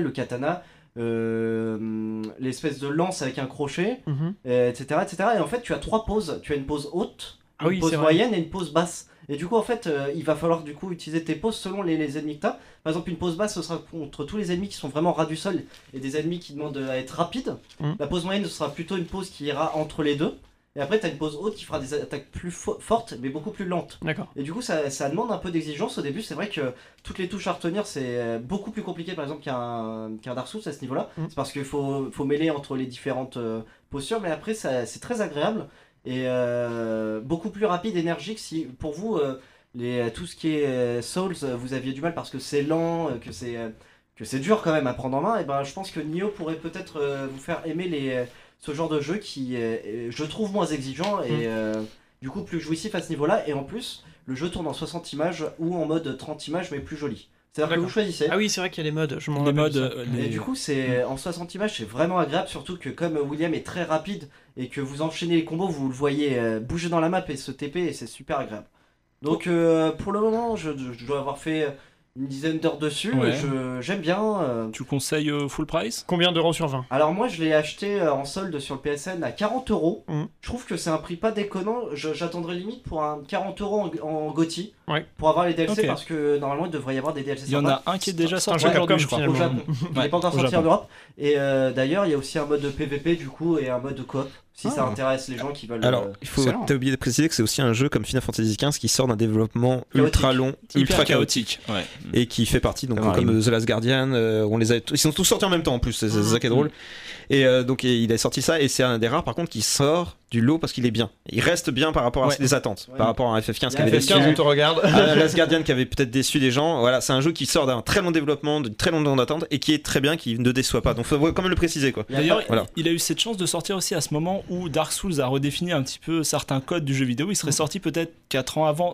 Speaker 5: l'espèce de lance avec un crochet, etc., etc. Et en fait, tu as 3 poses. Tu as une pose haute, une pose moyenne et une pose basse. Et du coup, en fait, il va falloir du coup utiliser tes poses selon les ennemis que tu as. Par exemple, une pose basse, ce sera contre tous les ennemis qui sont vraiment ras du sol et des ennemis qui demandent à être rapides. La pose moyenne, ce sera plutôt une pose qui ira entre les deux. Et après, tu as une pose haute qui fera des attaques plus fortes, mais beaucoup plus lentes.
Speaker 4: D'accord.
Speaker 5: Et du coup, ça demande un peu d'exigence. Au début, c'est vrai que toutes les touches à retenir, c'est beaucoup plus compliqué, par exemple, qu'un Dark Souls à ce niveau-là. C'est parce qu'il faut mêler entre les différentes postures, mais après, c'est très agréable et beaucoup plus rapide, énergique. Si pour vous, tout ce qui est Souls, vous aviez du mal parce que c'est lent, que c'est dur quand même à prendre en main, et ben je pense que Nioh pourrait peut-être vous faire aimer ce genre de jeu qui je trouve moins exigeant et du coup plus jouissif à ce niveau-là, et en plus le jeu tourne en 60 images ou en mode 30 images mais plus joli. C'est-à-dire que vous choisissez.
Speaker 4: Ah oui, c'est vrai qu'il y a les modes, je m'en
Speaker 2: Les
Speaker 4: rappelle.
Speaker 2: modes,
Speaker 5: Et du coup, c'est en 60 images, c'est vraiment agréable, surtout que comme William est très rapide et que vous enchaînez les combos, vous le voyez bouger dans la map et se TP, et c'est super agréable. Donc pour le moment, je dois avoir fait une dizaine d'heures dessus,
Speaker 2: Ouais.
Speaker 5: et j'aime bien.
Speaker 2: Tu conseilles full price?
Speaker 4: Combien d'euros sur 20?
Speaker 5: Alors moi, je l'ai acheté en solde sur le PSN à 40€.
Speaker 4: Mhm.
Speaker 5: Je trouve que c'est un prix pas déconnant. J'attendrais limite pour un 40€ en GOTY
Speaker 4: Ouais.
Speaker 5: pour avoir les DLC,
Speaker 2: Ok.
Speaker 5: parce que normalement il devrait y avoir des DLC.
Speaker 2: Il y en
Speaker 5: sympas.
Speaker 2: a un qui est déjà
Speaker 4: C'est un
Speaker 2: sorti
Speaker 4: jeu
Speaker 2: aujourd'hui,
Speaker 4: Capcom,
Speaker 2: je crois.
Speaker 5: Au
Speaker 4: finalement.
Speaker 5: Japon. Il
Speaker 2: Ouais,
Speaker 5: n'est pas encore
Speaker 2: au
Speaker 5: sorti
Speaker 2: Japon.
Speaker 5: en Europe. Et d'ailleurs, il y a aussi un mode de PVP du coup et un mode de coop si ça intéresse les gens qui veulent.
Speaker 3: Alors, il faut
Speaker 6: excellent.
Speaker 3: t'as oublié de préciser que c'est aussi un jeu comme Final Fantasy XV qui sort d'un développement
Speaker 5: Chaotique.
Speaker 3: ultra long, ultra chaotique,
Speaker 2: Ouais.
Speaker 3: et qui fait partie donc
Speaker 6: Comme un
Speaker 3: comme The Last Guardian. Ils sont tous sortis en même temps en plus, c'est ça qui est drôle. Et donc il a sorti ça, et c'est un des rares par contre qui sort du lot parce qu'il est bien. Il reste bien par rapport à
Speaker 2: Ouais.
Speaker 3: les attentes,
Speaker 5: Ouais.
Speaker 3: par rapport à FF15 qui
Speaker 5: Il y a
Speaker 3: avait
Speaker 5: FF15,
Speaker 3: déçu.
Speaker 4: on te regarde.
Speaker 3: À Last Guardian qui avait peut-être déçu des gens. Voilà, c'est un jeu qui sort d'un très long développement, de très long temps d'attente, et qui est très bien, qui ne déçoit pas. Donc faut quand même le préciser quoi.
Speaker 2: D'ailleurs,
Speaker 3: Voilà.
Speaker 2: il a eu cette chance de sortir aussi à ce moment où Dark Souls a redéfini un petit peu certains codes du jeu vidéo. Il serait sorti peut-être 4 ans avant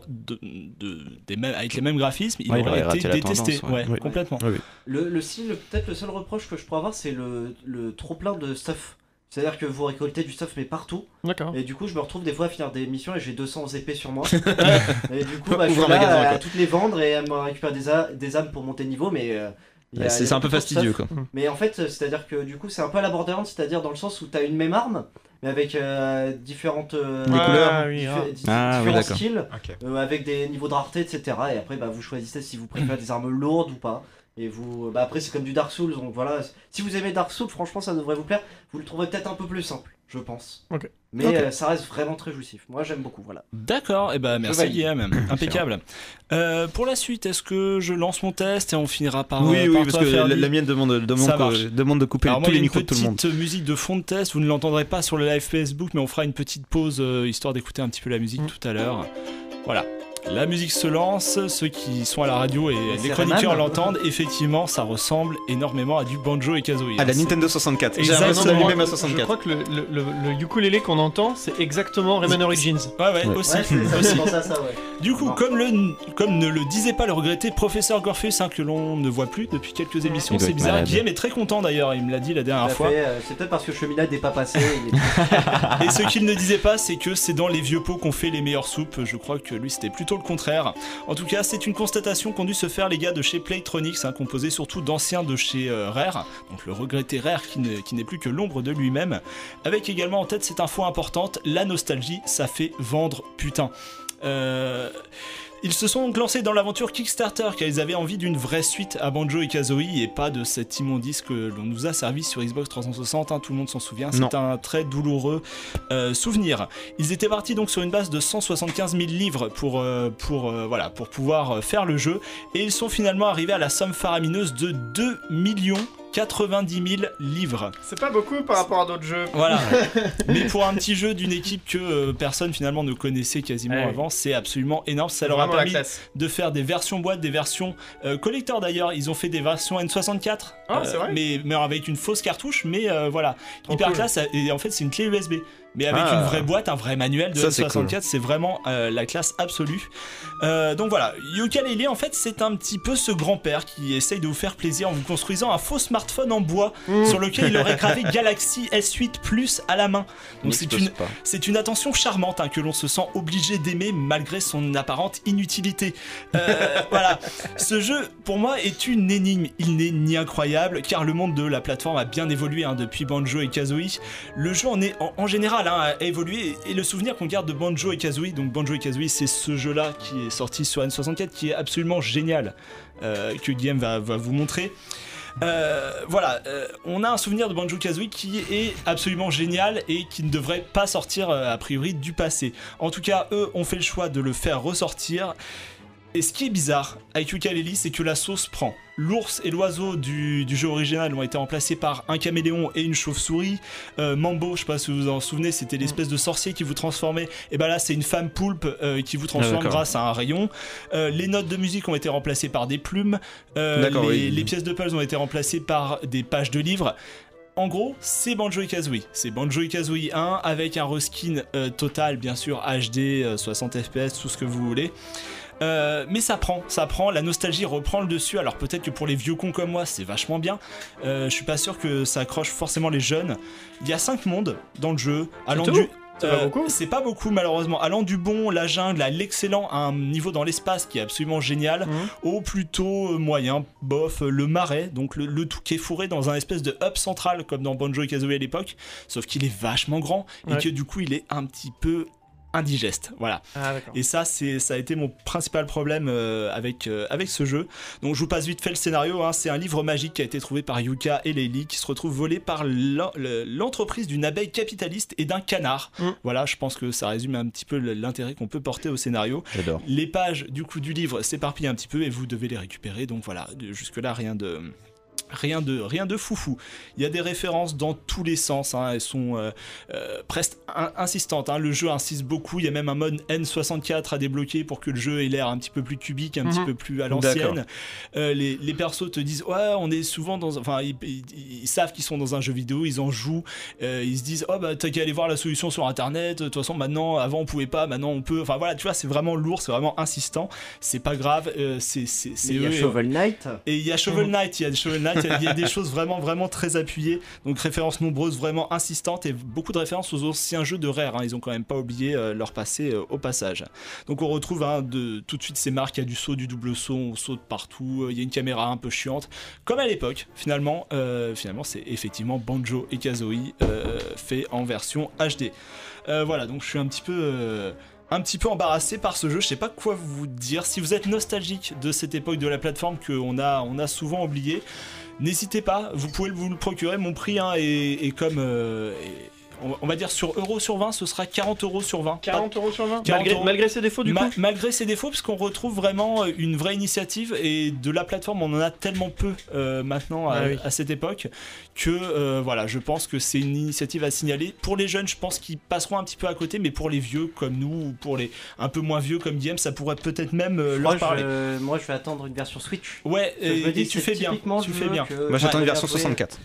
Speaker 2: avec les mêmes graphismes. Il
Speaker 6: Ouais, il
Speaker 2: aurait
Speaker 6: aurait
Speaker 2: été
Speaker 6: raté la
Speaker 2: détesté.
Speaker 6: tendance, ouais.
Speaker 2: Ouais, complètement.
Speaker 5: Le style, peut-être le seul reproche que je pourrais avoir, c'est le trop plein de stuff. C'est-à-dire que vous récoltez du stuff mais partout,
Speaker 4: D'accord.
Speaker 5: et du coup je me retrouve des fois à finir des missions et j'ai 200 épées sur moi. Et du coup je
Speaker 3: Ouvre
Speaker 5: suis
Speaker 3: un magasin,
Speaker 5: là
Speaker 3: quoi.
Speaker 5: à toutes les vendre et à me récupérer des âmes pour monter niveau, mais il y a-
Speaker 3: C'est
Speaker 5: il y a
Speaker 3: un peu
Speaker 5: beaucoup de
Speaker 3: fastidieux
Speaker 5: stuff.
Speaker 3: quoi.
Speaker 5: Mais en fait, c'est-à-dire que du coup c'est un peu à la Borderlands, c'est-à-dire dans le sens où t'as une même arme, mais avec différentes
Speaker 3: couleurs.
Speaker 4: Oui,
Speaker 6: Ah, oui,
Speaker 5: différents
Speaker 3: d'accord.
Speaker 5: skills,
Speaker 6: Ok.
Speaker 5: avec des niveaux de rareté, etc. Et après vous choisissez si vous préférez des armes lourdes ou pas. Et vous, après c'est comme du Dark Souls, donc voilà. Si vous aimez Dark Souls, franchement ça devrait vous plaire. Vous le trouverez peut-être un peu plus simple, je pense.
Speaker 4: Ok.
Speaker 5: Mais
Speaker 2: Ok.
Speaker 5: ça reste vraiment très jouissif. Moi j'aime beaucoup, voilà.
Speaker 2: D'accord, et ben merci
Speaker 5: valide.
Speaker 2: Guillaume, impeccable. Pour la suite, est-ce que je lance mon test et on finira par
Speaker 3: Oui,
Speaker 2: par
Speaker 3: parce
Speaker 2: toi,
Speaker 3: que
Speaker 2: Ferdi
Speaker 3: la mienne demande
Speaker 2: Ça marche.
Speaker 3: de couper
Speaker 2: Alors moi,
Speaker 3: tous les
Speaker 2: j'ai une
Speaker 3: micros de tout le monde.
Speaker 2: petite musique de fond de test, vous ne l'entendrez pas sur le live Facebook, mais on fera une petite pause histoire d'écouter un petit peu la musique tout à l'heure. Voilà. La musique se lance, ceux qui sont à la radio et
Speaker 5: c'est
Speaker 2: les chroniqueurs
Speaker 5: Rayman.
Speaker 2: l'entendent, effectivement ça ressemble énormément à du Banjo et Kazooie.
Speaker 3: À la
Speaker 2: C'est-
Speaker 3: Nintendo 64. J'ai
Speaker 2: Exactement.
Speaker 3: l'impression d'allumer ma
Speaker 4: Je
Speaker 3: 64.
Speaker 4: crois que le ukulélé qu'on entend, c'est exactement Rayman Origins.
Speaker 2: Ouais,
Speaker 3: Ouais.
Speaker 2: aussi.
Speaker 5: Ouais, ça
Speaker 2: aussi.
Speaker 5: fait penser à ça, ouais.
Speaker 2: Du coup,
Speaker 5: Non.
Speaker 2: comme ne le disait pas le regretté professeur Gorfus, que l'on ne voit plus depuis quelques émissions,
Speaker 6: Il doit
Speaker 2: c'est
Speaker 6: être
Speaker 2: bizarre.
Speaker 6: malade.
Speaker 2: Guillaume est très content d'ailleurs, il me l'a dit la
Speaker 5: Tout à
Speaker 2: dernière fois.
Speaker 5: fait, c'est peut-être parce que Cheminade n'est pas passé. il est-
Speaker 2: Et ce qu'il ne disait pas, c'est que c'est dans les vieux pots qu'on fait les meilleures soupes. Je crois que lui, c'était plutôt le contraire. En tout cas, c'est une constatation qu'ont dû se faire les gars de chez Playtronics, composé surtout d'anciens de chez Rare, donc le regretté Rare qui n'est plus que l'ombre de lui-même, avec également en tête cette info importante, la nostalgie, ça fait vendre, putain. Ils se sont donc lancés dans l'aventure Kickstarter car ils avaient envie d'une vraie suite à Banjo et Kazooie et pas de cet immondice que l'on nous a servi sur Xbox 360, tout le monde s'en souvient, c'est
Speaker 3: Non.
Speaker 2: un très douloureux souvenir. Ils étaient partis donc sur une base de 175 000 livres pour pouvoir faire le jeu et ils sont finalement arrivés à la somme faramineuse de 2 090 000 livres.
Speaker 4: C'est pas beaucoup par rapport à d'autres jeux.
Speaker 2: Voilà. Mais pour un petit jeu d'une équipe que personne finalement ne connaissait quasiment
Speaker 4: Ouais.
Speaker 2: avant, c'est absolument énorme. Ça leur a
Speaker 4: Vraiment la
Speaker 2: permis
Speaker 4: classe.
Speaker 2: de faire des versions boîte, des versions collector d'ailleurs. Ils ont fait des versions N64,
Speaker 4: Ah, c'est vrai
Speaker 2: mais avec une fausse cartouche, mais voilà,
Speaker 4: Trop
Speaker 2: hyper
Speaker 4: cool.
Speaker 2: classe. Et en fait, c'est une clé USB. Mais avec
Speaker 3: Ah.
Speaker 2: une vraie boîte, un vrai manuel de
Speaker 3: Ça, c'est
Speaker 2: N64, c'est vraiment la classe absolue. Donc voilà, Yooka-Laylee, en fait, c'est un petit peu ce grand-père qui essaye de vous faire plaisir en vous construisant un faux smartphone en bois sur lequel il aurait gravé Galaxy S8 Plus à la main. Donc c'est une attention charmante que l'on se sent obligé d'aimer malgré son apparente inutilité. Voilà, ce jeu pour moi est une énigme. Il n'est ni incroyable car le monde de la plateforme a bien évolué depuis Banjo et Kazooie. Le jeu en général a évolué et le souvenir qu'on garde de Banjo et Kazooie, donc Banjo et Kazooie c'est ce jeu là qui est sorti sur N64 qui est absolument génial, que Guillaume va vous montrer. Voilà, on a un souvenir de Banjo-Kazooie qui est absolument génial et qui ne devrait pas sortir a priori du passé. En tout cas, eux ont fait le choix de le faire ressortir. Et ce qui est bizarre avec Yooka-Laylee, c'est que la sauce prend. L'ours et l'oiseau du jeu original ont été remplacés par un caméléon et une chauve-souris. Mambo, je sais pas si vous vous en souvenez, c'était l'espèce de sorcier qui vous transformait. Et ben là, c'est une femme poulpe qui vous transforme grâce à un rayon. Les notes de musique ont été remplacées par des plumes. Les pièces de puzzle ont été remplacées par des pages de livres. En gros, c'est Banjo-Kazooie. C'est Banjo-Kazooie 1 avec un reskin total, bien sûr, HD, 60 FPS, tout ce que vous voulez. Mais ça prend, la nostalgie reprend le dessus. Alors peut-être que pour les vieux cons comme moi, c'est vachement bien. Je suis pas sûr que ça accroche forcément les jeunes. Il y a 5 mondes dans le jeu. C'est pas beaucoup malheureusement. Allant du bon, la jungle, à l'excellent, à un niveau dans l'espace qui est absolument génial, au plutôt moyen, bof, le marais, donc le tout qui est fourré dans un espèce de hub central comme dans Banjo-Kazooie à l'époque, sauf qu'il est vachement grand et que du coup il est un petit peu indigeste, voilà. Et ça a été mon principal problème avec ce jeu. Donc je vous passe vite fait le scénario, hein. C'est un livre magique qui a été trouvé par Yuka et Laylee qui se retrouve volé par l'entreprise d'une abeille capitaliste et d'un canard. Voilà, je pense que ça résume un petit peu l'intérêt qu'on peut porter au scénario.
Speaker 3: J'adore.
Speaker 2: Les pages du coup du livre s'éparpillent un petit peu et vous devez les récupérer, donc voilà, jusque là rien de foufou. Il y a des références dans tous les sens, hein. Elles sont presque insistantes, hein. Le jeu insiste beaucoup, il y a même un mode N64 à débloquer pour que le jeu ait l'air un petit peu plus cubique, un petit peu plus à l'ancienne. Les persos te disent ouais, on est souvent dans, enfin ils savent qu'ils sont dans un jeu vidéo, ils en jouent, ils se disent oh bah t'as qu'à aller voir la solution sur internet, de toute façon maintenant, avant on pouvait pas, maintenant on peut, enfin voilà, tu vois, c'est vraiment lourd, c'est vraiment insistant, c'est pas grave, il
Speaker 5: y a Shovel Knight
Speaker 2: et il y a Shovel Knight, il y a des choses vraiment vraiment très appuyées, donc références nombreuses vraiment insistantes et beaucoup de références aux anciens jeux de Rare, hein. Ils ont quand même pas oublié leur passé au passage. Donc on retrouve tout de suite ces marques, il y a du saut, du double saut, on saute partout, il y a une caméra un peu chiante comme à l'époque. Finalement c'est effectivement Banjo et Kazooie fait en version HD. Voilà, donc je suis un petit peu embarrassé par ce jeu, je sais pas quoi vous dire. Si vous êtes nostalgique de cette époque de la plateforme qu'on a souvent oublié, n'hésitez pas, vous pouvez vous le procurer. Mon prix est comme on va dire sur euro sur 20, ce sera 40 € sur 20.
Speaker 4: 40 € sur 20 malgré ses défauts du coup
Speaker 2: malgré ses défauts, parce qu'on retrouve vraiment une vraie initiative, et de la plateforme on en a tellement peu maintenant à cette époque que voilà, je pense que c'est une initiative à signaler. Pour les jeunes, je pense qu'ils passeront un petit peu à côté, mais pour les vieux comme nous, ou pour les un peu moins vieux comme Guillaume, ça pourrait peut-être même leur parler.
Speaker 5: Moi je vais attendre une version Switch.
Speaker 2: Ouais, et tu fais bien.
Speaker 3: Moi j'attends une version 64.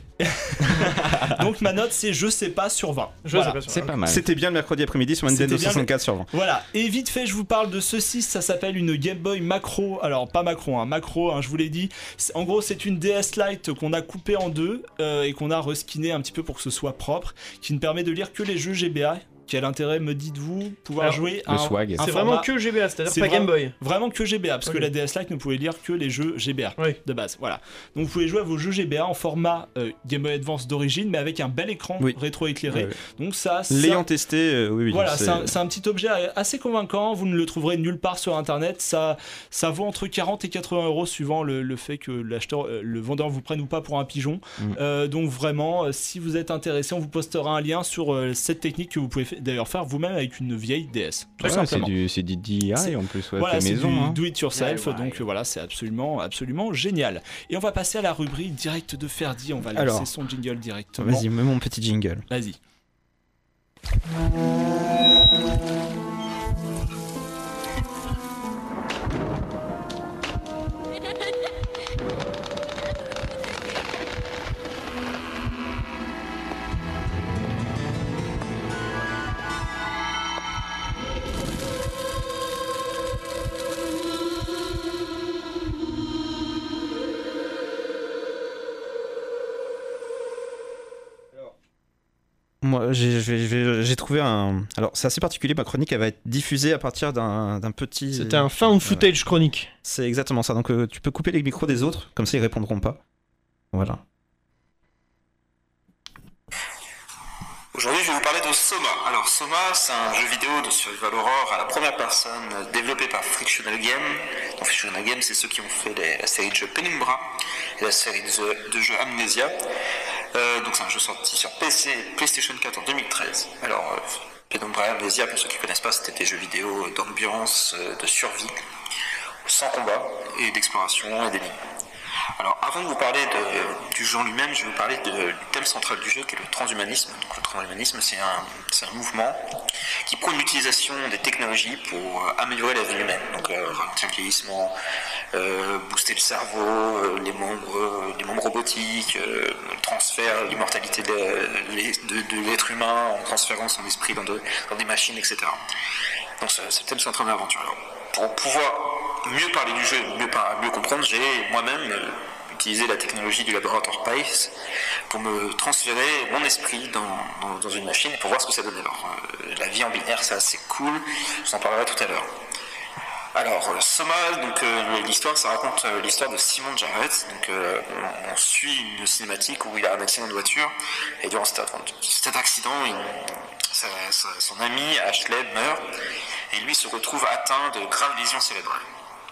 Speaker 2: Donc ma note c'est je sais pas sur 20.
Speaker 3: C'est pas mal. C'était bien le mercredi après-midi sur Nintendo 64 sur 20.
Speaker 2: Voilà, et vite fait je vous parle de ceci, ça s'appelle une Game Boy Macro. Alors pas Macro, Macro, je vous l'ai dit. En gros c'est une DS Lite qu'on a coupée en deux et qu'on a reskiné un petit peu pour que ce soit propre, qui ne permet de lire que les jeux GBA. Quel intérêt me dites-vous pouvoir jouer
Speaker 3: le swag.
Speaker 4: C'est vraiment que GBA, c'est-à-dire pas Game Boy.
Speaker 2: Vraiment que GBA, parce que la DS Lite ne pouvait lire que les jeux GBA de base. Voilà. Donc vous pouvez jouer à vos jeux GBA en format Game Boy Advance d'origine, mais avec un bel écran rétro-éclairé. Donc ça,
Speaker 3: l'ayant testé,
Speaker 2: voilà, c'est un petit objet assez convaincant. Vous ne le trouverez nulle part sur Internet. Ça vaut entre 40 et 80 € suivant le fait que le vendeur vous prenne ou pas pour un pigeon. Donc vraiment, si vous êtes intéressé, on vous postera un lien sur cette technique que vous pouvez d'ailleurs faire vous-même avec une vieille DS. Tout simplement.
Speaker 6: C'est du DIY en plus,
Speaker 2: voilà, c'est
Speaker 6: maison,
Speaker 2: du do it yourself, donc voilà, c'est absolument génial. Et on va passer à la rubrique directe de Ferdi, on va lancer son jingle directement.
Speaker 3: Vas-y, mets mon petit jingle.
Speaker 2: Vas-y.
Speaker 3: Moi, j'ai trouvé un. Alors, c'est assez particulier. Ma chronique, elle va être diffusée à partir d'un petit.
Speaker 4: C'était un found footage chronique.
Speaker 3: C'est exactement ça. Donc, tu peux couper les micros des autres, comme ça, ils répondront pas. Voilà.
Speaker 11: Aujourd'hui, je vais vous parler de Soma. Alors, Soma, c'est un jeu vidéo de survival horror à la première personne développé par Frictional Games. Donc, Frictional Games, c'est ceux qui ont fait la série de jeux Penumbra et la série de jeux Amnesia. Donc, c'est un jeu sorti sur PC et PlayStation 4 en 2013. Alors, Penumbra et Amnesia, pour ceux qui ne connaissent pas, c'était des jeux vidéo d'ambiance, de survie. sans combat, et d'exploration et d'énigmes. Alors, avant de vous parler du jeu en lui-même, je vais vous parler du thème central du jeu, qui est le transhumanisme. Donc, le transhumanisme, c'est un mouvement qui prône l'utilisation des technologies pour améliorer la vie humaine. Donc, ralentir le vieillissement, booster le cerveau, les membres robotiques, le transfert, l'immortalité de l'être humain en transférant son esprit dans des machines, etc. Donc, c'est le thème central de l'aventure. Alors, pour pouvoir mieux parler du jeu, mieux comprendre, j'ai moi-même utilisé la technologie du laboratoire PICE pour me transférer mon esprit dans une machine pour voir ce que ça donnait. Alors, la vie en binaire, c'est assez cool, je vous en parlerai tout à l'heure. Alors, Soma, donc l'histoire, ça raconte l'histoire de Simon Jarrett. Donc, on suit une cinématique où il a un accident de voiture et durant cet accident, son ami Ashley meurt et lui se retrouve atteint de graves lésions cérébrales.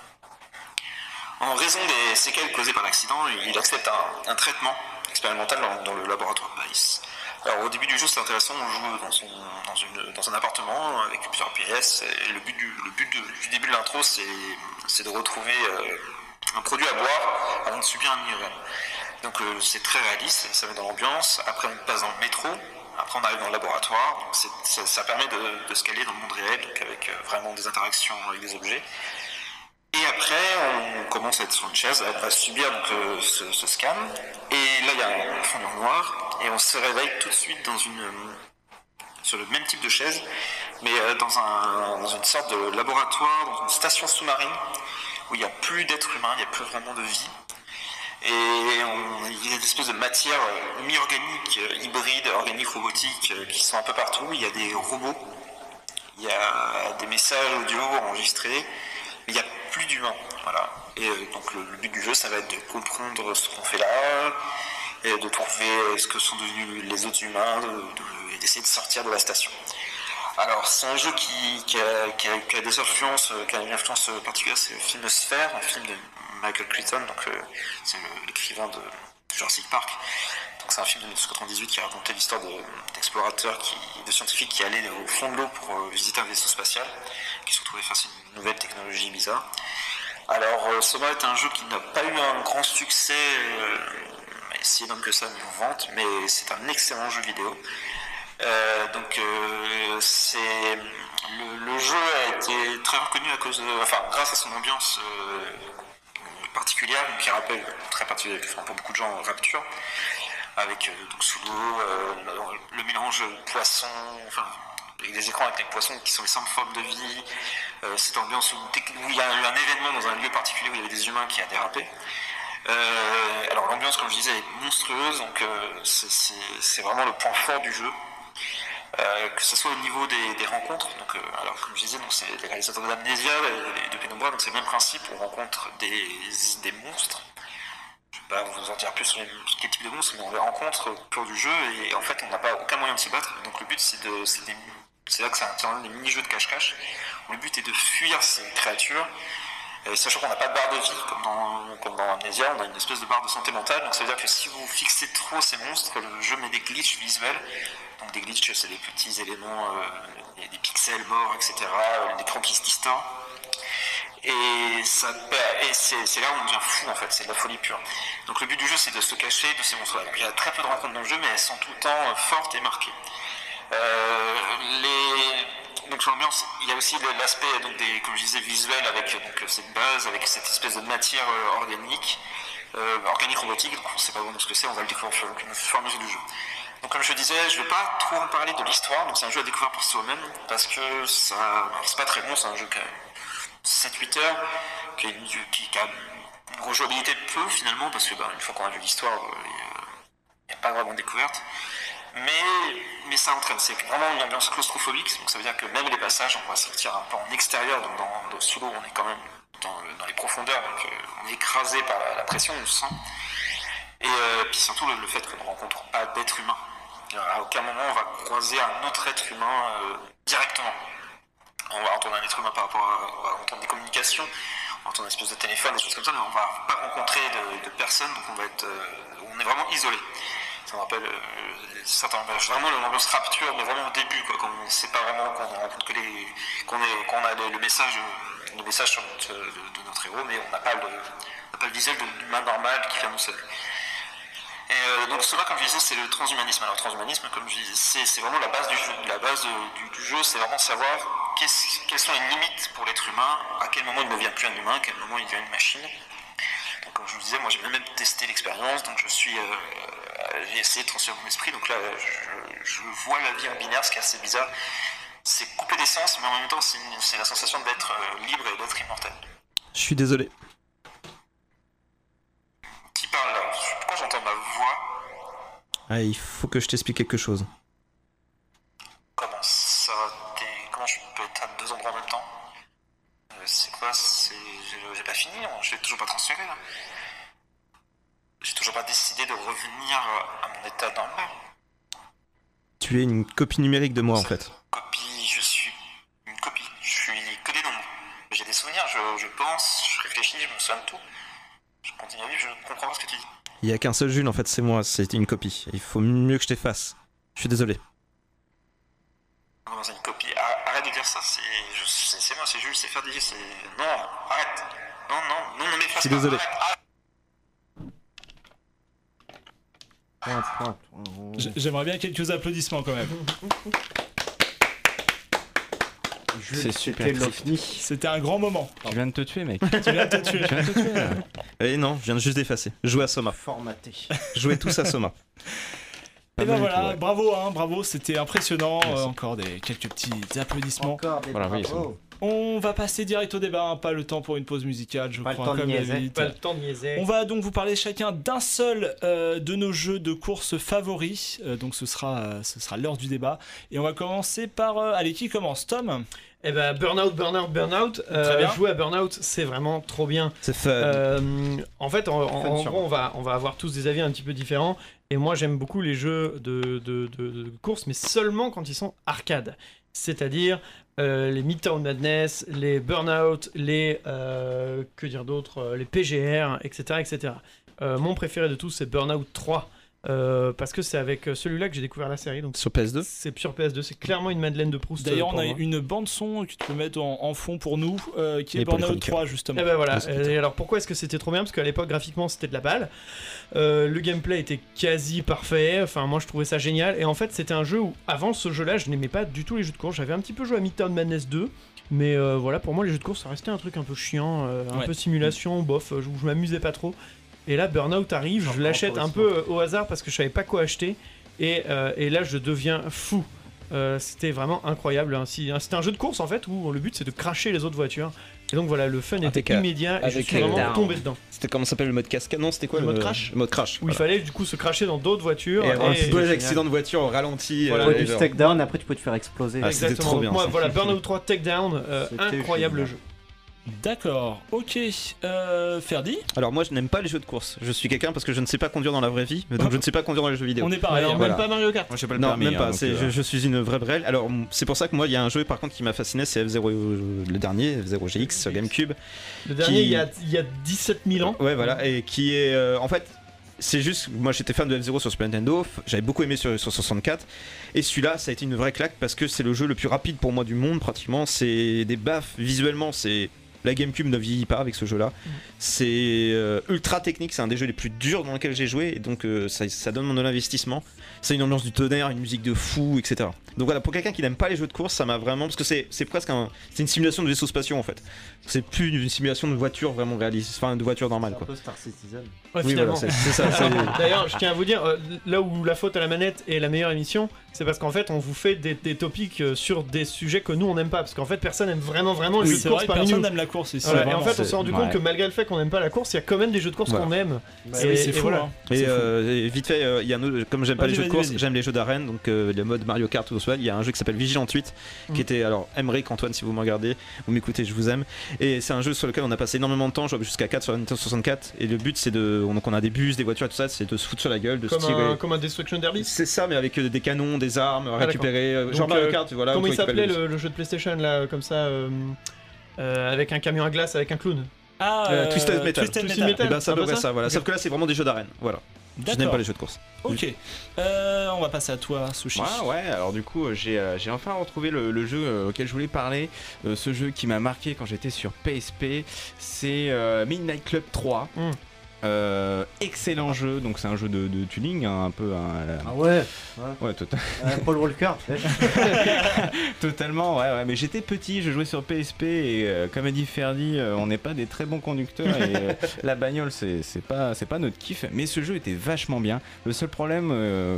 Speaker 11: En raison des séquelles causées par l'accident, il accepte un traitement expérimental dans le laboratoire PICE. Alors au début du jeu c'est intéressant, on joue dans un appartement avec plusieurs pièces et le but du début de l'intro c'est de retrouver un produit à boire avant de subir un IRM. Donc c'est très réaliste, ça met dans l'ambiance. Après on passe dans le métro, après on arrive dans le laboratoire, donc ça permet de se caler dans le monde réel, donc avec vraiment des interactions avec des objets. Et après, on commence à être sur une chaise, on va subir donc, ce scan, et là il y a un fond noir, et on se réveille tout de suite sur le même type de chaise, mais dans une sorte de laboratoire, dans une station sous-marine, où il n'y a plus d'êtres humains, il n'y a plus vraiment de vie, et il y a des espèces de matières mi-organiques, hybrides, organiques, robotiques, qui sont un peu partout, il y a des robots, il y a des messages audio enregistrés, il n'y a plus d'humains, voilà. Et donc le but du jeu, ça va être de comprendre ce qu'on fait là, et de trouver ce que sont devenus les autres humains, et d'essayer de sortir de la station. Alors c'est un jeu qui a des influences, qui a une influence particulière, c'est le film Sphère, un film de Michael Crichton, donc c'est l'écrivain de Jurassic Park. Donc c'est un film de 1998 qui racontait l'histoire d'explorateurs, de scientifiques qui allaient au fond de l'eau pour visiter un vaisseau spatial, qui se retrouvaient face à une nouvelle technologie bizarre. Alors Soma est un jeu qui n'a pas eu un grand succès, si énorme que ça niveau vente, mais c'est un excellent jeu vidéo. Le jeu a été très reconnu grâce à son ambiance particulière, qui rappelle très particulière, pour beaucoup de gens, Rapture, avec donc sous l'eau, le mélange poisson, avec des écrans avec les poissons qui sont les simples formes de vie, cette ambiance où il y a eu un événement dans un lieu particulier où il y avait des humains qui a dérapé. Alors l'ambiance, comme je disais, est monstrueuse, donc c'est vraiment le point fort du jeu. Que ce soit au niveau des rencontres, donc, alors comme je disais, c'est les réalisateurs d'Amnesia et de Penumbra, donc c'est le même principe, on rencontre des monstres. Je ne vais pas vous en dire plus sur quel type de monstres, mais on les rencontre au cours du jeu et en fait on n'a pas aucun moyen de se battre, donc le but c'est là que ça tient des mini-jeux de cache-cache, où le but est de fuir ces créatures, sachant qu'on n'a pas de barre de vie comme dans Amnesia, on a une espèce de barre de santé mentale, donc ça veut dire que si vous fixez trop ces monstres, le jeu met des glitches visuels. Donc des glitches, c'est des petits éléments, des pixels morts, etc., l'écran qui se distord. Et c'est là où on devient fou, en fait, c'est de la folie pure. Donc le but du jeu, c'est de se cacher de ces monstres-là. Il y a très peu de rencontres dans le jeu, mais elles sont tout le temps fortes et marquées. Donc sur l'ambiance, il y a aussi l'aspect, comme je disais, visuel, avec cette base, avec cette espèce de matière organique robotique, donc on ne sait pas vraiment ce que c'est, on va le découvrir au fur et à mesure du jeu. Donc comme je disais, je ne vais pas trop en parler de l'histoire, donc c'est un jeu à découvrir par soi-même, parce que c'est pas très long, c'est un jeu qui a 7-8 heures, qui a une rejouabilité peu finalement, parce que une fois qu'on a vu l'histoire, il n'y a pas vraiment de découverte. Mais ça entraîne, c'est vraiment une ambiance claustrophobique, donc ça veut dire que même les passages, on va sortir un peu en extérieur, donc sous l'eau, on est quand même dans les profondeurs, donc on est écrasé par la pression, on le sent. Et puis surtout le fait qu'on ne rencontre pas d'être humain. À aucun moment on va croiser un autre être humain directement. On va entendre un être humain on va entendre des communications, on va entendre une espèce de téléphone, des choses comme ça, mais on ne va pas rencontrer de personnes, donc on est vraiment isolé. Ça me rappelle vraiment l'ambiance Rapture, mais vraiment au début, quand on ne sait pas vraiment qu'on rencontre qu'on a le message sur de notre héros, mais on n'a pas le visuel de l'humain normal qui vient nous sauver. Et donc Soma, comme je disais, c'est le transhumanisme. Alors transhumanisme, comme je disais, c'est vraiment la base du jeu. La base du jeu, c'est vraiment savoir quelles sont les limites pour l'être humain, à quel moment il ne devient plus un humain, à quel moment il devient une machine. Donc comme je vous disais, moi j'ai même testé l'expérience, donc j'ai essayé de transformer mon esprit, donc là je vois la vie en binaire, ce qui est assez bizarre. C'est coupé d'essence, mais en même temps c'est la sensation d'être libre et d'être immortel.
Speaker 3: Je suis désolé.
Speaker 11: Qui parle là? Pourquoi j'entends ma voix?
Speaker 3: Ah, il faut que je t'explique quelque chose.
Speaker 11: Comment ça? Comment je peux être à deux endroits en même temps? C'est quoi? J'ai pas fini, je l'ai toujours pas transféré là. J'ai toujours pas décidé de revenir à mon état normal.
Speaker 3: Tu es une copie numérique de moi en fait.
Speaker 11: Je suis une copie. Je suis que des nombres. J'ai des souvenirs, je pense, je réfléchis, je me souviens de tout. Je continue à vivre, je ne comprends pas ce que tu dis.
Speaker 3: Il y a qu'un seul Jules en fait, c'est moi, c'est une copie. Il faut mieux que je t'efface. Je suis désolé.
Speaker 11: Comment c'est une copie? Arrête de dire ça, c'est moi, c'est Jules, c'est Ferdi, c'est... Non, arrête. Non, m'efface pas.
Speaker 3: Je suis désolé.
Speaker 2: J'aimerais bien quelques applaudissements quand même.
Speaker 6: C'est super triste.
Speaker 2: C'était un grand moment.
Speaker 6: Tu viens de te tuer, mec.
Speaker 2: Tu viens de te tuer.
Speaker 3: Et non, je viens juste d'effacer. Jouer à Soma.
Speaker 5: Formaté.
Speaker 3: Jouer tous à Soma.
Speaker 2: Et ben voilà, bravo, c'était impressionnant. Encore quelques petits applaudissements.
Speaker 5: Encore des bravos.
Speaker 2: On va passer direct au débat, pas le temps pour une pause musicale, je crois, comme d'habitude.
Speaker 4: Pas le temps de niaiser.
Speaker 2: On va donc vous parler chacun d'un seul de nos jeux de course favoris. Donc ce sera l'heure du débat. Et on va commencer par... allez, qui commence? Tom?
Speaker 4: Eh ben Burnout. Jouer à Burnout, c'est vraiment trop bien.
Speaker 3: C'est fun.
Speaker 4: En fait, en gros, on va avoir tous des avis un petit peu différents. Et moi, j'aime beaucoup les jeux de course, mais seulement quand ils sont arcade. C'est-à-dire les Midtown Madness, les Burnout, les que dire d'autre, les PGR, etc. Mon préféré de tous, c'est Burnout 3. Parce que c'est avec celui-là que j'ai découvert la série. Donc
Speaker 3: sur PS2.
Speaker 4: C'est sur PS2, c'est clairement une Madeleine de Proust.
Speaker 2: D'ailleurs, on a une bande-son que tu peux mettre en fond pour nous, qui est Burnout 3, justement.
Speaker 4: Et ben voilà. Et alors pourquoi est-ce que c'était trop bien? Parce qu'à l'époque, graphiquement, c'était de la balle. Le gameplay était quasi parfait. Enfin, moi, je trouvais ça génial. Et en fait, c'était un jeu où, avant ce jeu-là, je n'aimais pas du tout les jeux de course. J'avais un petit peu joué à Midtown Madness 2. Mais voilà, pour moi, les jeux de course, ça restait un truc un peu chiant, un peu simulation, bof, je m'amusais pas trop. Et là, Burnout arrive, je l'achète un peu au hasard parce que je savais pas quoi acheter. Et là, je deviens fou. C'était vraiment incroyable. C'était un jeu de course en fait où le but c'est de crasher les autres voitures. Et donc voilà, le fun était immédiat et je suis vraiment tombé dedans.
Speaker 3: C'était comment ça s'appelle le mode cascade? Non, c'était quoi
Speaker 4: le mode crash?
Speaker 3: Le mode crash.
Speaker 4: Où il fallait du coup se crasher dans d'autres voitures.
Speaker 3: Et un petit accident de voiture au ralenti.
Speaker 5: Voilà, du takedown, après tu peux te faire exploser.
Speaker 3: C'était trop bien.
Speaker 4: Moi, voilà, Burnout 3 takedown, incroyable jeu.
Speaker 2: D'accord, ok. Ferdi?
Speaker 3: Alors moi je n'aime pas les jeux de course. Je suis quelqu'un parce que je ne sais pas conduire dans la vraie vie, donc je ne sais pas conduire dans les jeux vidéo.
Speaker 2: On est pareil.
Speaker 4: Alors, même pas Mario Kart.
Speaker 6: Moi je sais pas le
Speaker 3: non,
Speaker 6: permis.
Speaker 3: même pas.
Speaker 6: Donc,
Speaker 3: je suis une vraie brêle. Alors c'est pour ça que moi il y a un jeu par contre qui m'a fasciné, c'est F0, le dernier, F0 GX sur GameCube.
Speaker 4: Le dernier il y a 17 000 ans.
Speaker 3: Ouais voilà, et qui est en fait... C'est juste, moi j'étais fan de F0 sur Super Nintendo, j'avais beaucoup aimé sur 64, et celui-là ça a été une vraie claque parce que c'est le jeu le plus rapide pour moi du monde pratiquement, c'est des baffes, visuellement c'est... La GameCube ne vieillit pas avec ce jeu-là. C'est ultra technique, c'est un des jeux les plus durs dans lesquels j'ai joué, et donc ça donne de l'investissement. C'est une ambiance du tonnerre, une musique de fou, etc. Donc voilà, pour quelqu'un qui n'aime pas les jeux de course, ça m'a vraiment... Parce que c'est presque c'est une simulation de vaisseau spatiaux en fait. C'est plus une simulation de voiture vraiment réaliste, enfin de voiture normale quoi.
Speaker 5: C'est un peu Star Citizen.
Speaker 4: Ouais,
Speaker 3: oui,
Speaker 4: finalement.
Speaker 3: voilà, c'est ça.
Speaker 4: D'ailleurs, je tiens à vous dire, là où la faute à la manette est la meilleure émission, c'est parce qu'en fait, on vous fait des topics sur des sujets que nous on n'aime pas, parce qu'en fait, personne n'aime vraiment les jeux de course parmi nous.
Speaker 2: Personne n'aime la course ici.
Speaker 4: Voilà, et en fait, on s'est rendu compte que malgré le fait qu'on n'aime pas la course, il y a quand même des jeux de course qu'on aime.
Speaker 2: C'est fou.
Speaker 4: Voilà.
Speaker 3: Et vite fait, il y a un autre, comme j'aime pas les jeux de course, j'aime les jeux d'arène, donc le mode Mario Kart ou tout ça. Il y a un jeu qui s'appelle Vigilant 8, qui était alors Emmerich, Antoine, si vous me regardez, vous m'écoutez, je vous aime. Et c'est un jeu sur lequel on a passé énormément de temps, je joue jusqu'à 4 sur la Nintendo 64. Et le but, c'est donc on a des bus, des voitures et tout ça, c'est de se foutre sur la gueule, de se tirer.
Speaker 4: Comme un Destruction Derby.
Speaker 3: C'est ça, mais avec des canons, des armes à récupérer. Genre Mario Kart, voilà.
Speaker 4: Comment il s'appelait le jeu de PlayStation là, comme ça, avec un camion à glace avec un clown?
Speaker 3: Twisted Metal.
Speaker 4: Twisted Metal.
Speaker 3: Et ben ça devrait ça, voilà. Sauf que là, c'est vraiment des jeux d'arène, voilà. Je n'aime pas les jeux de course.
Speaker 2: Ok. On va passer à toi, Sushi.
Speaker 6: Ouais, alors du coup, j'ai enfin retrouvé le jeu auquel je voulais parler. Ce jeu qui m'a marqué quand j'étais sur PSP, c'est Midnight Club 3. Excellent jeu, donc c'est un jeu de tuning, hein, un peu.
Speaker 5: Ah ouais.
Speaker 6: Ouais, total.
Speaker 5: Paul Walker.
Speaker 6: Totalement, ouais. Mais j'étais petit, je jouais sur PSP et comme a dit Ferdi, on n'est pas des très bons conducteurs et la bagnole c'est pas notre kiff. Mais ce jeu était vachement bien. Le seul problème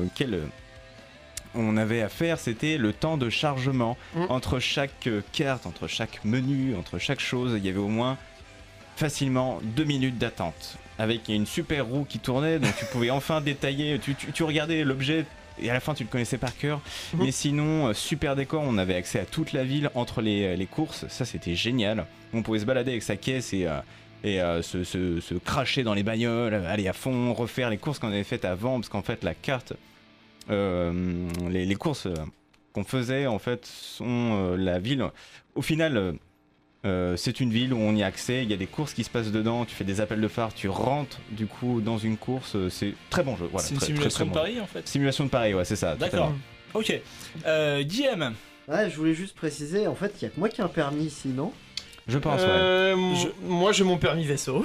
Speaker 6: on avait à faire, c'était le temps de chargement entre chaque carte, entre chaque menu, entre chaque chose. Il y avait au moins facilement 2 minutes d'attente. Avec une super roue qui tournait, donc tu pouvais enfin détailler, tu regardais l'objet et à la fin tu le connaissais par cœur. Mais sinon, super décor, on avait accès à toute la ville entre les courses, ça c'était génial. On pouvait se balader avec sa caisse et se cracher dans les bagnoles, aller à fond, refaire les courses qu'on avait faites avant, parce qu'en fait la carte, les courses qu'on faisait en fait sont la ville. Au final, c'est une ville où on y a accès, il y a des courses qui se passent dedans, tu fais des appels de phare, tu rentres du coup dans une course, c'est très bon jeu. Voilà,
Speaker 2: c'est une simulation de Paris en fait.
Speaker 6: Simulation de Paris, ouais, c'est ça.
Speaker 2: D'accord. Ok. Guillaume.
Speaker 5: Ouais, je voulais juste préciser, en fait, il y a que moi qui ai un permis ici, non?
Speaker 6: Je pense,
Speaker 4: Moi j'ai mon permis vaisseau.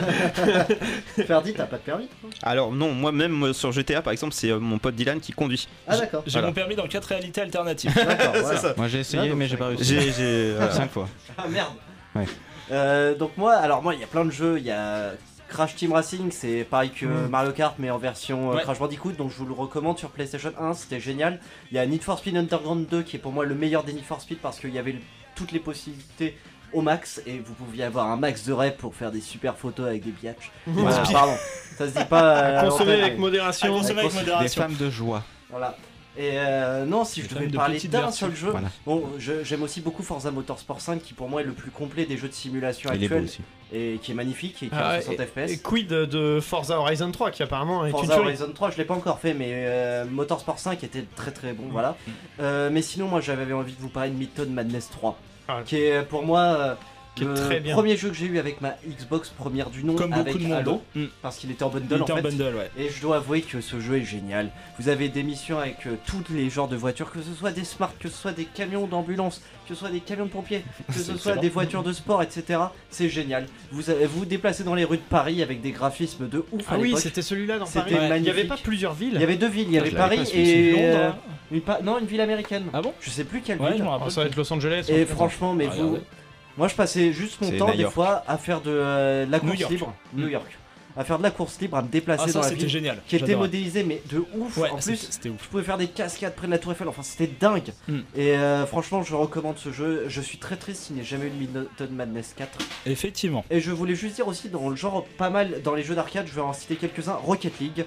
Speaker 5: Ferdi, t'as pas de permis?
Speaker 3: Alors non, moi-même sur GTA par exemple, c'est mon pote Dylan qui conduit.
Speaker 5: Ah d'accord.
Speaker 2: J'ai mon permis dans 4 réalités alternatives.
Speaker 5: D'accord, voilà.
Speaker 3: C'est ça.
Speaker 6: Moi j'ai essayé mais j'ai pas réussi.
Speaker 3: J'ai
Speaker 6: 5 fois.
Speaker 5: Ah merde.
Speaker 6: Ouais.
Speaker 5: Donc moi, il y a plein de jeux, il y a Crash Team Racing, c'est pareil que Mario Kart mais en version Crash Bandicoot, donc je vous le recommande sur PlayStation 1, c'était génial. Il y a Need for Speed Underground 2 qui est pour moi le meilleur des Need for Speed parce qu'il y avait toutes les possibilités au max et vous pouviez avoir un max de rep pour faire des super photos avec des biatchs. Voilà, pardon, ça se dit pas.
Speaker 4: Consommer avec modération.
Speaker 6: Des femmes de joie.
Speaker 5: Voilà. Et non, si je devais parler d'un seul jeu,
Speaker 6: voilà.
Speaker 5: bon, j'aime aussi beaucoup Forza Motorsport 5 qui pour moi est le plus complet des jeux de simulation actuels et qui est magnifique et qui a 60 FPS.
Speaker 4: Et quid de Forza Horizon 3 qui apparemment est
Speaker 5: Forza Horizon 3, je l'ai pas encore fait, mais Motorsport 5 était très très bon, voilà. Mais sinon, moi j'avais envie de vous parler de Mython Madness 3, qui est pour moi le premier jeu que j'ai eu avec ma Xbox première du nom,
Speaker 2: comme
Speaker 5: avec
Speaker 2: beaucoup de
Speaker 5: Halo,
Speaker 2: monde.
Speaker 5: parce qu'il était en bundle en fait.
Speaker 2: Ouais.
Speaker 5: Et je dois avouer que ce jeu est génial. Vous avez des missions avec tous les genres de voitures, que ce soit des Smart, que ce soit des camions d'ambulance, que ce soit des camions de pompiers, que ce soit des voitures de sport, etc. C'est génial. Vous déplacez dans les rues de Paris avec des graphismes de ouf.
Speaker 4: Ah oui, c'était celui-là dans Paris.
Speaker 5: Magnifique.
Speaker 4: Il n'y avait pas plusieurs villes.
Speaker 5: Il y avait 2 villes, il y avait Paris et
Speaker 2: Londres.
Speaker 5: une ville américaine.
Speaker 2: Ah bon?
Speaker 5: Je sais plus quelle
Speaker 2: ville.
Speaker 5: ville.
Speaker 4: Ça va être Los Angeles.
Speaker 5: Et franchement, mais vous. Moi je passais juste mon temps des fois à faire de la course libre. New York. À faire de la course libre, à me déplacer dans la ville.
Speaker 2: Génial.
Speaker 5: Qui était modélisée mais de ouf.
Speaker 2: Ouais,
Speaker 5: en plus,
Speaker 2: c'était ouf.
Speaker 5: je pouvais faire des cascades près de la Tour Eiffel. Enfin, c'était dingue. Et franchement, je recommande ce jeu. Je suis très triste s'il n'y ait jamais eu de Mython Madness 4.
Speaker 2: Effectivement.
Speaker 5: Et je voulais juste dire aussi dans le genre pas mal dans les jeux d'arcade, je vais en citer quelques-uns. Rocket League.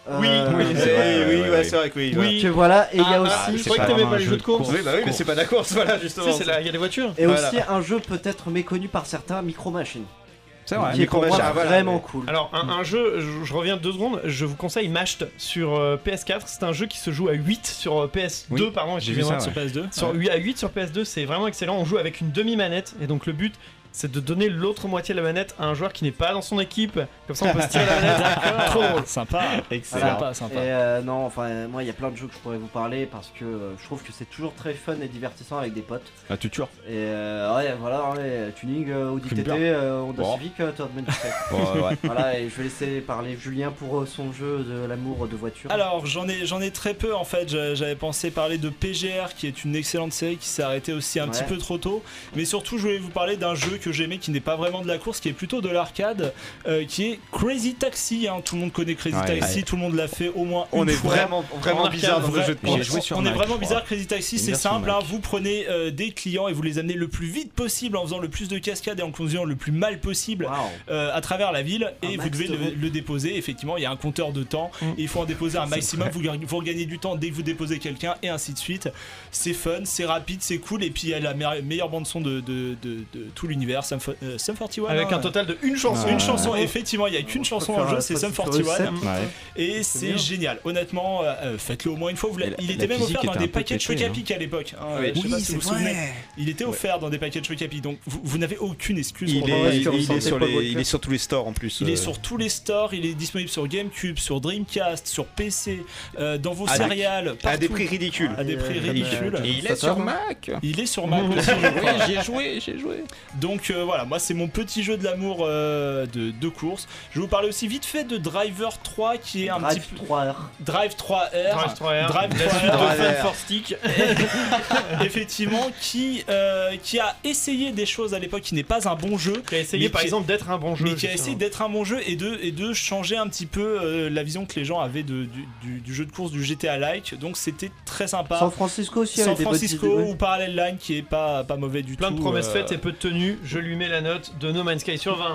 Speaker 3: C'est vrai que oui.
Speaker 5: Que voilà, et il y a aussi.
Speaker 4: Je croyais que t'aimais pas les jeux de course.
Speaker 3: Oui, bah oui, mais c'est pas de la course, voilà, justement.
Speaker 4: Il y a des voitures.
Speaker 5: Et aussi un jeu peut-être méconnu par certains, Micro Machine.
Speaker 6: C'est vrai.
Speaker 5: Qui est pour moi vraiment cool.
Speaker 4: Alors un jeu, je reviens 2 secondes, je vous conseille Mashed sur PS4, c'est un jeu qui se joue à 8 sur PS2, pardon,
Speaker 6: j'ai vu ça,
Speaker 2: sur PS2.
Speaker 4: À 8 sur PS2, c'est vraiment excellent, on joue avec une demi-manette, et donc le but c'est de donner l'autre moitié de la manette à un joueur qui n'est pas dans son équipe, comme ça on peut se tirer la manette. Trop drôle.
Speaker 2: Sympa,
Speaker 5: excellent.
Speaker 2: Sympa.
Speaker 5: Et non, enfin moi il y a plein de jeux que je pourrais vous parler parce que je trouve que c'est toujours très fun et divertissant avec des potes.
Speaker 6: Ah tu tues.
Speaker 5: Et ouais voilà, tuning, Audi TT, Honda Civic, Tournament du Voilà, et je vais laisser parler Julien pour son jeu de l'amour de voiture.
Speaker 2: Alors j'en ai très peu en fait, j'avais pensé parler de PGR qui est une excellente série qui s'est arrêtée aussi un petit peu trop tôt, mais surtout je voulais vous parler d'un jeu que j'aimais qui n'est pas vraiment de la course, qui est plutôt de l'arcade, qui est Crazy Taxi, hein. Tout le monde connaît Crazy Taxi, tout le monde l'a fait au moins une fois.
Speaker 3: Vraiment bizarre dans le jeu de course.
Speaker 2: On est vraiment bizarre. Crazy Taxi, c'est simple, hein. Vous prenez des clients et vous les amenez le plus vite possible en faisant le plus de cascades et en conduisant le plus mal possible à travers la ville, et vous devez le déposer. Effectivement, il y a un compteur de temps et il faut en déposer un maximum. Vous regagnez du temps dès que vous déposez quelqu'un et ainsi de suite. C'est fun, c'est rapide, c'est cool, et puis il y a la meilleure bande son de tout l'univers. univers, Sum 41.
Speaker 4: Avec un total de une chanson.
Speaker 2: Une chanson, effectivement, il n'y a qu'une chanson en jeu, c'est Sum 41.
Speaker 6: Ouais.
Speaker 2: Et c'est génial. Honnêtement, faites-le au moins une fois. Il était même offert dans des packages Chocapic à l'époque. Je sais pas si vous vous souvenez. Il était offert dans des packages Chocapic, donc vous n'avez aucune excuse.
Speaker 3: Il est sur tous les stores en plus.
Speaker 2: Il est sur tous les stores, il est disponible sur GameCube, sur Dreamcast, sur PC, dans vos céréales, partout.
Speaker 3: À des prix ridicules.
Speaker 2: À des prix ridicules.
Speaker 3: Et il est sur Mac.
Speaker 2: Il est sur Mac aussi.
Speaker 3: Oui, j'y ai joué.
Speaker 2: Donc voilà, moi c'est mon petit jeu de l'amour de course. Je vais vous parler aussi vite fait de Driver 3 qui est un petit peu... Drive 3R.
Speaker 4: For Stick.
Speaker 2: Effectivement, qui a essayé des choses à l'époque qui n'est pas un bon jeu.
Speaker 4: Qui a essayé par exemple d'être un bon jeu.
Speaker 2: Mais qui a essayé d'être un bon jeu et de changer un petit peu la vision que les gens avaient du jeu de course, du GTA-like. Donc c'était très sympa.
Speaker 5: San Francisco aussi.
Speaker 2: San Francisco ou Parallel Line qui est pas mauvais du tout.
Speaker 4: Plein de promesses faites et peu de tenues. Je lui mets la note de No Man's Sky sur 20.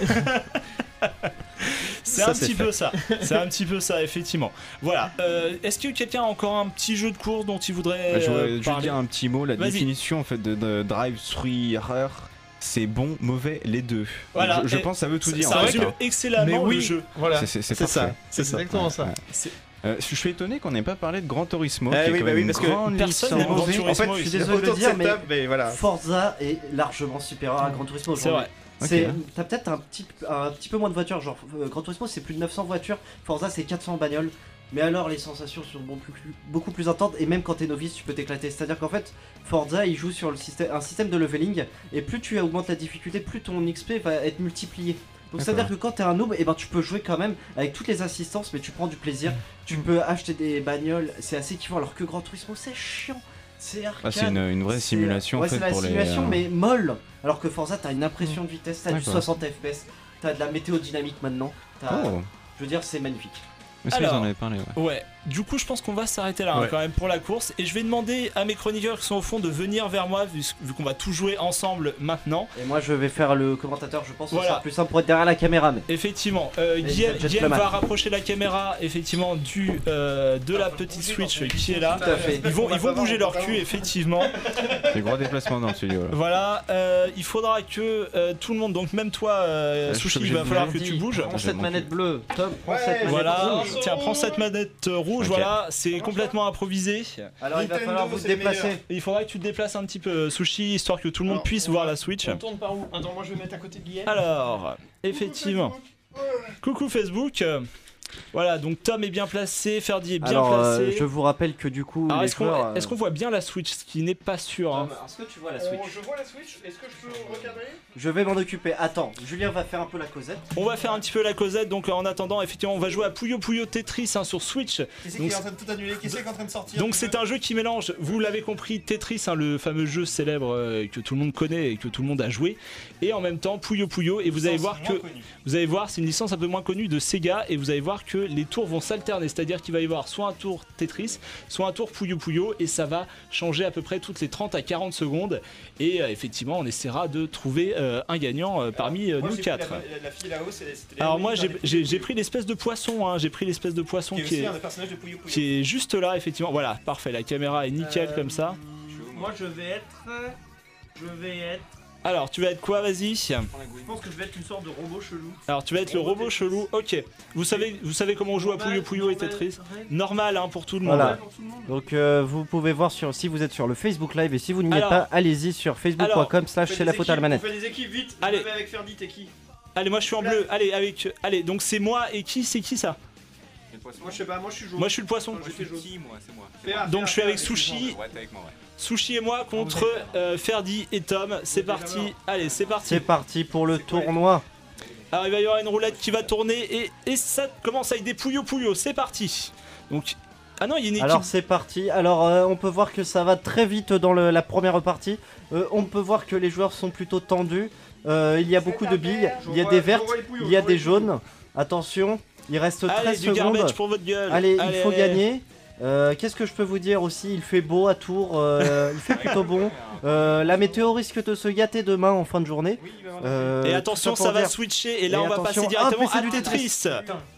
Speaker 2: C'est un petit peu ça. C'est un petit peu ça, effectivement. Voilà. Est-ce que quelqu'un a encore un petit jeu de course dont il voudrait
Speaker 6: je voudrais
Speaker 2: parler
Speaker 6: dire un petit mot. La
Speaker 2: Vas-y.
Speaker 6: définition en fait de Drive 3R, c'est bon, mauvais, les deux.
Speaker 2: Voilà.
Speaker 6: Je pense que ça veut tout dire.
Speaker 2: Ça
Speaker 6: en
Speaker 2: résume
Speaker 6: fait.
Speaker 2: excellemment le jeu.
Speaker 4: Voilà.
Speaker 6: C'est
Speaker 3: ça.
Speaker 6: parfait.
Speaker 3: C'est
Speaker 4: exactement ça.
Speaker 6: Je suis étonné qu'on n'ait pas parlé de Gran Turismo.
Speaker 3: Ah
Speaker 6: qui est
Speaker 3: oui,
Speaker 6: quand
Speaker 3: bah
Speaker 6: même
Speaker 3: oui, parce
Speaker 6: une grande
Speaker 3: que
Speaker 2: personne n'aime
Speaker 6: licence.
Speaker 2: Gran Turismo.
Speaker 5: En fait, je suis désolé de le dire, mais
Speaker 3: voilà.
Speaker 5: Forza est largement supérieur à Gran Turismo
Speaker 2: C'est
Speaker 5: aujourd'hui.
Speaker 2: vrai.
Speaker 5: T'as peut-être un petit peu moins de voitures, genre Gran Turismo c'est plus de 900 voitures, Forza c'est 400 bagnoles, mais alors les sensations sont beaucoup plus intenses et même quand t'es novice tu peux t'éclater. C'est-à-dire qu'en fait Forza il joue sur un système de leveling et plus tu augmentes la difficulté, plus ton XP va être multiplié. Donc c'est à dire que quand t'es un noob, tu peux jouer quand même avec toutes les assistances, mais tu prends du plaisir, tu peux acheter des bagnoles, c'est assez kiffant, alors que Gran Turismo c'est chiant. C'est arcade.
Speaker 6: C'est une vraie simulation.
Speaker 5: Ouais,
Speaker 6: en fait,
Speaker 5: c'est la
Speaker 6: pour
Speaker 5: simulation,
Speaker 6: les,
Speaker 5: mais molle. Alors que Forza, t'as une impression de vitesse, t'as du
Speaker 6: D'accord.
Speaker 5: 60 FPS, t'as de la météo dynamique maintenant. Je veux dire, c'est magnifique.
Speaker 6: Mais ça,
Speaker 2: Alors,
Speaker 6: ils en avaient parlé.
Speaker 2: Ouais, du coup je pense qu'on va s'arrêter là quand même pour la course et je vais demander à mes chroniqueurs qui sont au fond de venir vers moi vu qu'on va tout jouer ensemble maintenant.
Speaker 5: Et moi je vais faire le commentateur, je pense que
Speaker 2: Voilà.
Speaker 5: ce sera plus simple pour être derrière la caméra. Mais...
Speaker 2: Effectivement, Guillaume va rapprocher la caméra effectivement de la petite Switch qui est là.
Speaker 5: Tout à fait.
Speaker 2: Ils vont bouger leur cul effectivement.
Speaker 6: Des gros déplacements dans le studio. Là.
Speaker 2: Voilà, il faudra que tout le monde, donc même toi Sushi, il va falloir que tu bouges.
Speaker 5: Prends cette manette bleue, Tom, prends cette manette
Speaker 2: Voilà,
Speaker 5: rouge.
Speaker 2: tiens, prends cette manette rouge, voilà, c'est complètement improvisé.
Speaker 5: Alors il va falloir vous déplacer.
Speaker 2: Il faudra que tu te déplaces un petit peu, Sushi, histoire que tout le monde puisse voir la Switch.
Speaker 4: On tourne par où? Attends, moi je vais mettre à côté de Guillaume.
Speaker 2: Alors, effectivement. Coucou Facebook. Voilà, donc Tom est bien placé, Ferdi est bien placé.
Speaker 5: Je vous rappelle que du coup,
Speaker 2: Alors,
Speaker 5: les
Speaker 2: est-ce qu'on voit bien la Switch, ce qui n'est pas sûr hein.
Speaker 5: Est-ce que tu vois la Switch?
Speaker 4: Je vois la Switch, est-ce que je peux recadrer?
Speaker 5: Je vais m'en occuper. Attends, Julien va faire un peu la causette.
Speaker 2: On va faire un petit peu la causette, donc en attendant, effectivement, on va jouer à Puyo Puyo Tetris hein, sur Switch.
Speaker 12: Qui c'est qui est en train de tout annuler? Qui c'est qui est en train de sortir?
Speaker 2: Donc c'est un jeu qui mélange, vous l'avez compris, Tetris, hein, le fameux jeu célèbre que tout le monde connaît et que tout le monde a joué, et en même temps Puyo Puyo, et vous allez voir c'est une licence un peu moins connue de Sega, et vous allez voir que les tours vont s'alterner, c'est-à-dire qu'il va y avoir soit un tour Tetris, soit un tour Puyo Puyo, et ça va changer à peu près toutes les 30 à 40 secondes, et effectivement on essaiera de trouver un gagnant parmi nous quatre.
Speaker 12: La fille là-haut, c'était
Speaker 2: Alors moi j'ai pris l'espèce de poisson, hein, j'ai pris l'espèce de poisson
Speaker 12: qui est aussi un des personnages de Puyo Puyo.
Speaker 2: qui est juste là effectivement, voilà, parfait, la caméra est nickel comme ça.
Speaker 4: Moi je vais être...
Speaker 2: Alors tu vas être quoi, vas-y?
Speaker 4: Je pense que je vais être une sorte de robot chelou.
Speaker 2: Alors tu vas être le robot chelou, ok. Vous savez comment on joue à Puyo Puyo et Tetris? Normal hein, pour tout le monde.
Speaker 5: Voilà. Donc vous pouvez voir si vous êtes sur le Facebook Live, et si vous n'y êtes
Speaker 2: Alors-
Speaker 5: pas, allez-y sur facebook.com/c'est la faute à la manette.
Speaker 4: On fait des équipes vite.
Speaker 2: Allez.
Speaker 4: Allez. Avec Ferdi, t'es qui?
Speaker 2: Allez, moi je suis en bleu, allez, donc c'est moi et qui? C'est qui ça?
Speaker 4: Moi je sais pas, moi je suis jaune.
Speaker 2: Moi je suis le poisson.
Speaker 6: C'est moi.
Speaker 2: Donc je suis avec Sushi.
Speaker 6: Ouais, t'es avec moi, ouais.
Speaker 2: Sushi et moi contre Ferdi et Tom. C'est parti. Allez, c'est parti.
Speaker 5: C'est parti pour le tournoi.
Speaker 2: Alors il va y avoir une roulette qui va tourner et ça commence avec des Puyo Puyo. C'est parti. Donc ah non, il y a une équipe.
Speaker 5: Alors c'est parti. Alors on peut voir que ça va très vite dans la première partie. On peut voir que les joueurs sont plutôt tendus. Il y a beaucoup de billes. Il y a des vertes, il y a des jaunes. Attention, il reste 13
Speaker 2: Allez, du
Speaker 5: secondes.
Speaker 2: garbage pour votre gueule.
Speaker 5: Allez, il faut gagner. Qu'est-ce que je peux vous dire aussi? Il fait beau à Tours, il fait plutôt bon. La météo risque de se gâter demain en fin de journée.
Speaker 2: Et attention,
Speaker 5: tout pour
Speaker 2: ça va
Speaker 5: dire.
Speaker 2: switcher et là
Speaker 5: Et
Speaker 2: on va
Speaker 5: attention,
Speaker 2: passer directement
Speaker 5: c'est
Speaker 2: à
Speaker 5: du
Speaker 2: Tetris.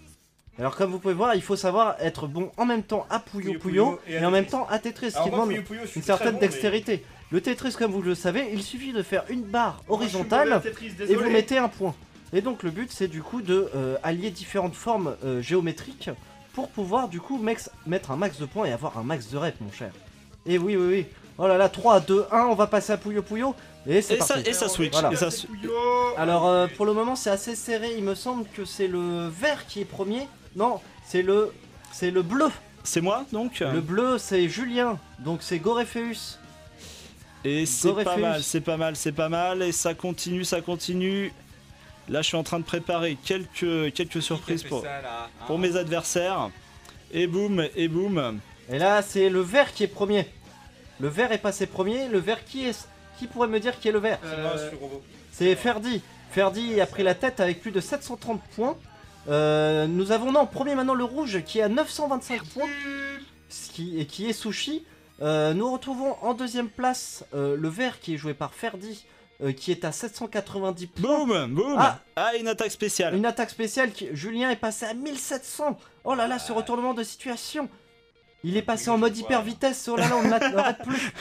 Speaker 5: Alors comme vous pouvez voir, il faut savoir être bon en même temps à Puyo Puyo et en même temps à Tetris, ce qui demande une certaine dextérité. Le Tetris, comme vous le savez, il suffit de faire une barre horizontale et vous mettez un point. Et donc le but c'est du coup de allier différentes formes géométriques pour pouvoir du coup mettre un max de points et avoir un max de rep, mon cher. Et oui. Oh là là, 3, 2, 1, on va passer à Puyo Puyo. Et c'est parti.
Speaker 2: Et ça switch.
Speaker 5: Voilà. Alors
Speaker 2: Oh.
Speaker 5: pour le moment c'est assez serré, il me semble que c'est le vert qui est premier. Non, c'est le bleu.
Speaker 2: C'est moi donc.
Speaker 5: Le bleu c'est Julien, donc c'est Gorepheus.
Speaker 2: Et c'est pas mal, et ça continue. Là je suis en train de préparer quelques surprises pour mes adversaires. Et boum.
Speaker 5: Et là c'est le vert qui est premier. Le vert est passé premier, le vert qui pourrait me dire qui est le vert? C'est Ferdi. Ferdi a pris la tête avec plus de 730 points. Nous avons premier maintenant le rouge qui est à 925 points. Et qui est Sushi. Nous retrouvons en deuxième place le vert qui est joué par Ferdi. Qui est à 790 points.
Speaker 2: Boum. Une attaque spéciale.
Speaker 5: Une attaque spéciale. Julien est passé à 1700. Oh là là, ce retournement de situation. Il est passé en mode hyper vitesse. Oh là là, on ne l'arrête plus.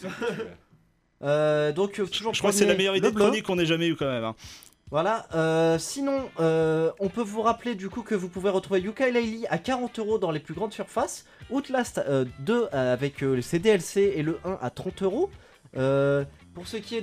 Speaker 5: Donc toujours
Speaker 2: je crois que c'est la meilleure idée de chronique qu'on ait jamais eu quand même. Hein.
Speaker 5: Voilà. Sinon, on peut vous rappeler du coup que vous pouvez retrouver Yooka-Laylee à 40€ dans les plus grandes surfaces. Outlast 2 avec ses DLC et le 1 à 30€. Pour ce qui est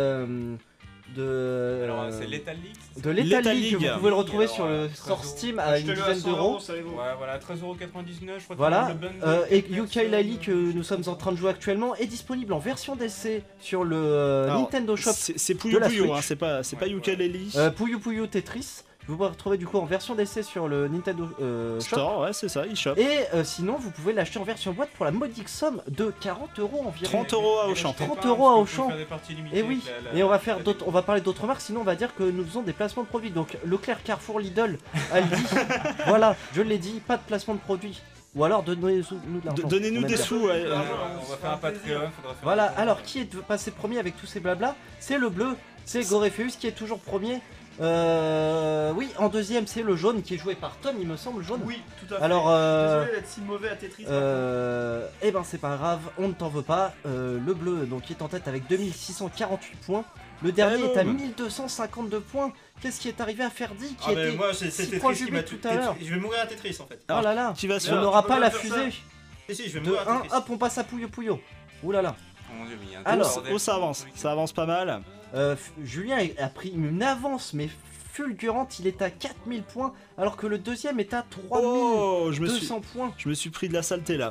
Speaker 6: alors c'est Lethal League.
Speaker 5: De Lethal League, vous pouvez le retrouver sur le store Steam à une dizaine d'euros.
Speaker 6: Ouais, voilà, 13,99€, je crois.
Speaker 5: Voilà, et Yooka-Laylee que nous sommes en train de jouer actuellement est disponible en version d'essai sur le Nintendo Shop.
Speaker 2: C'est Puyo Puyo, hein, c'est pas Yooka-Laylee.
Speaker 5: Puyo Puyo Tetris. Vous pouvez retrouver du coup en version d'essai sur le Nintendo
Speaker 2: Store, ouais, c'est ça, eShop.
Speaker 5: Et sinon, vous pouvez l'acheter en version boîte pour la modique somme de 40€ environ.
Speaker 2: 30€ à Auchan.
Speaker 5: 30€ à Auchan. Et oui, et on va parler d'autres marques, sinon on va dire que nous faisons des placements de produits. Donc Leclerc, Carrefour, Lidl, Aldi. Voilà, je l'ai dit, pas de placement de produits. Ou alors donnez-nous de l'argent.
Speaker 2: Donnez-nous des sous, ouais.
Speaker 6: On va faire un Patreon.
Speaker 5: Voilà, alors qui est passé premier avec tous ces blabla? C'est le bleu, c'est Gorepheus qui est toujours premier. Oui, en deuxième c'est le jaune qui est joué par Tom, il me semble, jaune.
Speaker 12: Oui, tout à fait.
Speaker 5: Alors,
Speaker 12: désolé d'être si mauvais à Tetris.
Speaker 5: Eh ben c'est pas grave, on ne t'en veut pas. Le bleu donc qui est en tête avec 2648 points. Le dernier est à 1252 points. Qu'est-ce qui est arrivé à Ferdi qui était
Speaker 12: moi, c'est
Speaker 5: si
Speaker 12: Tetris
Speaker 5: proche
Speaker 12: qui
Speaker 5: du
Speaker 12: m'a
Speaker 5: but tout à l'heure?
Speaker 12: Je vais mourir à Tetris en fait.
Speaker 5: Oh là là, on n'aura pas la fusée.
Speaker 12: Si, je vais
Speaker 5: De
Speaker 12: mourir à
Speaker 5: 1,
Speaker 12: Tetris.
Speaker 5: hop, on passe à Puyo Puyo. Ouh là là.
Speaker 6: Mon Dieu, mais il y a un
Speaker 5: Alors,
Speaker 2: ça avance pas mal.
Speaker 5: Julien a pris une avance mais fulgurante, il est à 4000 points alors que le deuxième est à 3200 points.
Speaker 2: Je me suis pris de la saleté là.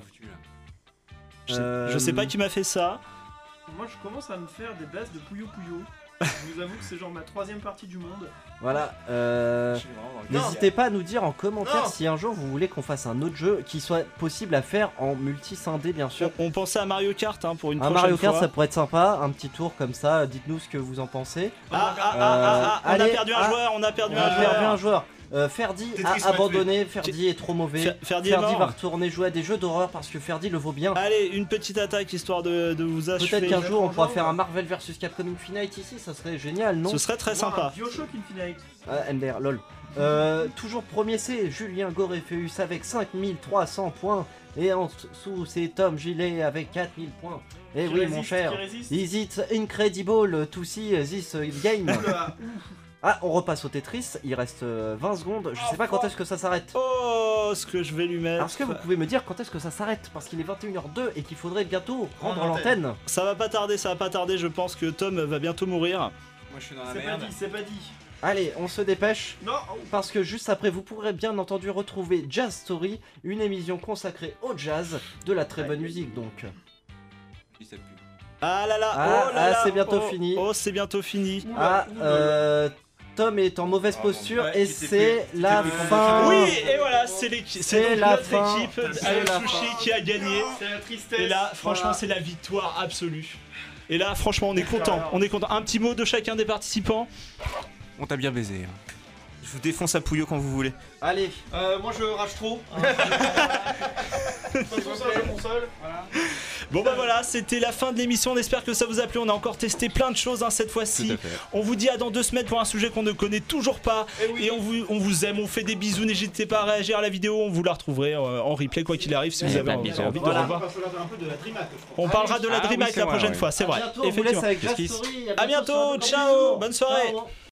Speaker 2: Je sais pas qui m'a fait ça.
Speaker 12: Moi je commence à me faire des bases de Puyo Puyo. Je vous avoue que c'est genre ma 3ème partie du monde.
Speaker 5: Voilà, n'hésitez pas à nous dire en commentaire si un jour vous voulez qu'on fasse un autre jeu qui soit possible à faire en multi-scindé bien sûr.
Speaker 2: On pensait à Mario Kart pour une
Speaker 5: prochaine
Speaker 2: fois.
Speaker 5: Mario Kart ça pourrait être sympa, un petit tour comme ça, dites-nous ce que vous en pensez.
Speaker 2: On a perdu un joueur.
Speaker 5: Ferdi a abandonné, Ferdi est trop mauvais.
Speaker 2: Ferdi
Speaker 5: va retourner jouer à des jeux d'horreur parce que Ferdi le vaut bien.
Speaker 2: Allez, une petite attaque histoire de vous achever.
Speaker 5: Peut-être qu'un jour on pourra faire un Marvel vs Capcom Infinite ici, ça serait génial, non?
Speaker 2: Ce serait très sympa.
Speaker 12: Bioshock Infinite.
Speaker 5: MDR, lol. Toujours premier c'est Julien Gorepheus avec 5300 points. Et en dessous c'est Tom Gilet avec 4000 points. Et oui mon cher, is it incredible to see this game? Ah, on repasse au Tetris, il reste 20 secondes, je sais pas quand est-ce que ça s'arrête.
Speaker 2: Oh, ce que je vais lui mettre.
Speaker 5: Est-ce que vous pouvez me dire quand est-ce que ça s'arrête? Parce qu'il est 21h02 et qu'il faudrait bientôt rendre l'antenne.
Speaker 2: Ça va pas tarder, je pense que Tom va bientôt mourir.
Speaker 6: Moi je suis dans la merde.
Speaker 12: C'est pas dit.
Speaker 5: Allez, on se dépêche.
Speaker 12: Non.
Speaker 5: Parce que juste après, vous pourrez bien entendu retrouver Jazz Story, une émission consacrée au jazz, de la très bonne musique donc.
Speaker 2: Ah là là,
Speaker 5: c'est bientôt fini.
Speaker 2: Oh, c'est bientôt fini.
Speaker 5: Tom est en mauvaise posture et c'est la fin.
Speaker 2: Oui, et voilà, c'est notre équipe avec Sushi qui a gagné.
Speaker 12: C'est la tristesse.
Speaker 2: Et là, franchement, c'est la victoire absolue. Et là, franchement, on est content. Un petit mot de chacun des participants.
Speaker 6: On t'a bien baisé.
Speaker 3: Je vous défonce à Pouillot quand vous voulez.
Speaker 5: Allez.
Speaker 4: Moi je rage trop. Console. Voilà.
Speaker 2: Bon bah voilà, c'était la fin de l'émission, on espère que ça vous a plu, on a encore testé plein de choses cette fois-ci. On vous dit à dans 2 semaines pour un sujet qu'on ne connaît toujours pas. Et on vous aime, on fait des bisous, n'hésitez pas à réagir à la vidéo, on vous la retrouverez en replay quoi qu'il arrive si vous avez envie de revoir. On parlera de la DreamHack la prochaine fois, c'est vrai.
Speaker 5: À bientôt,
Speaker 2: à bientôt, ciao, bonne soirée.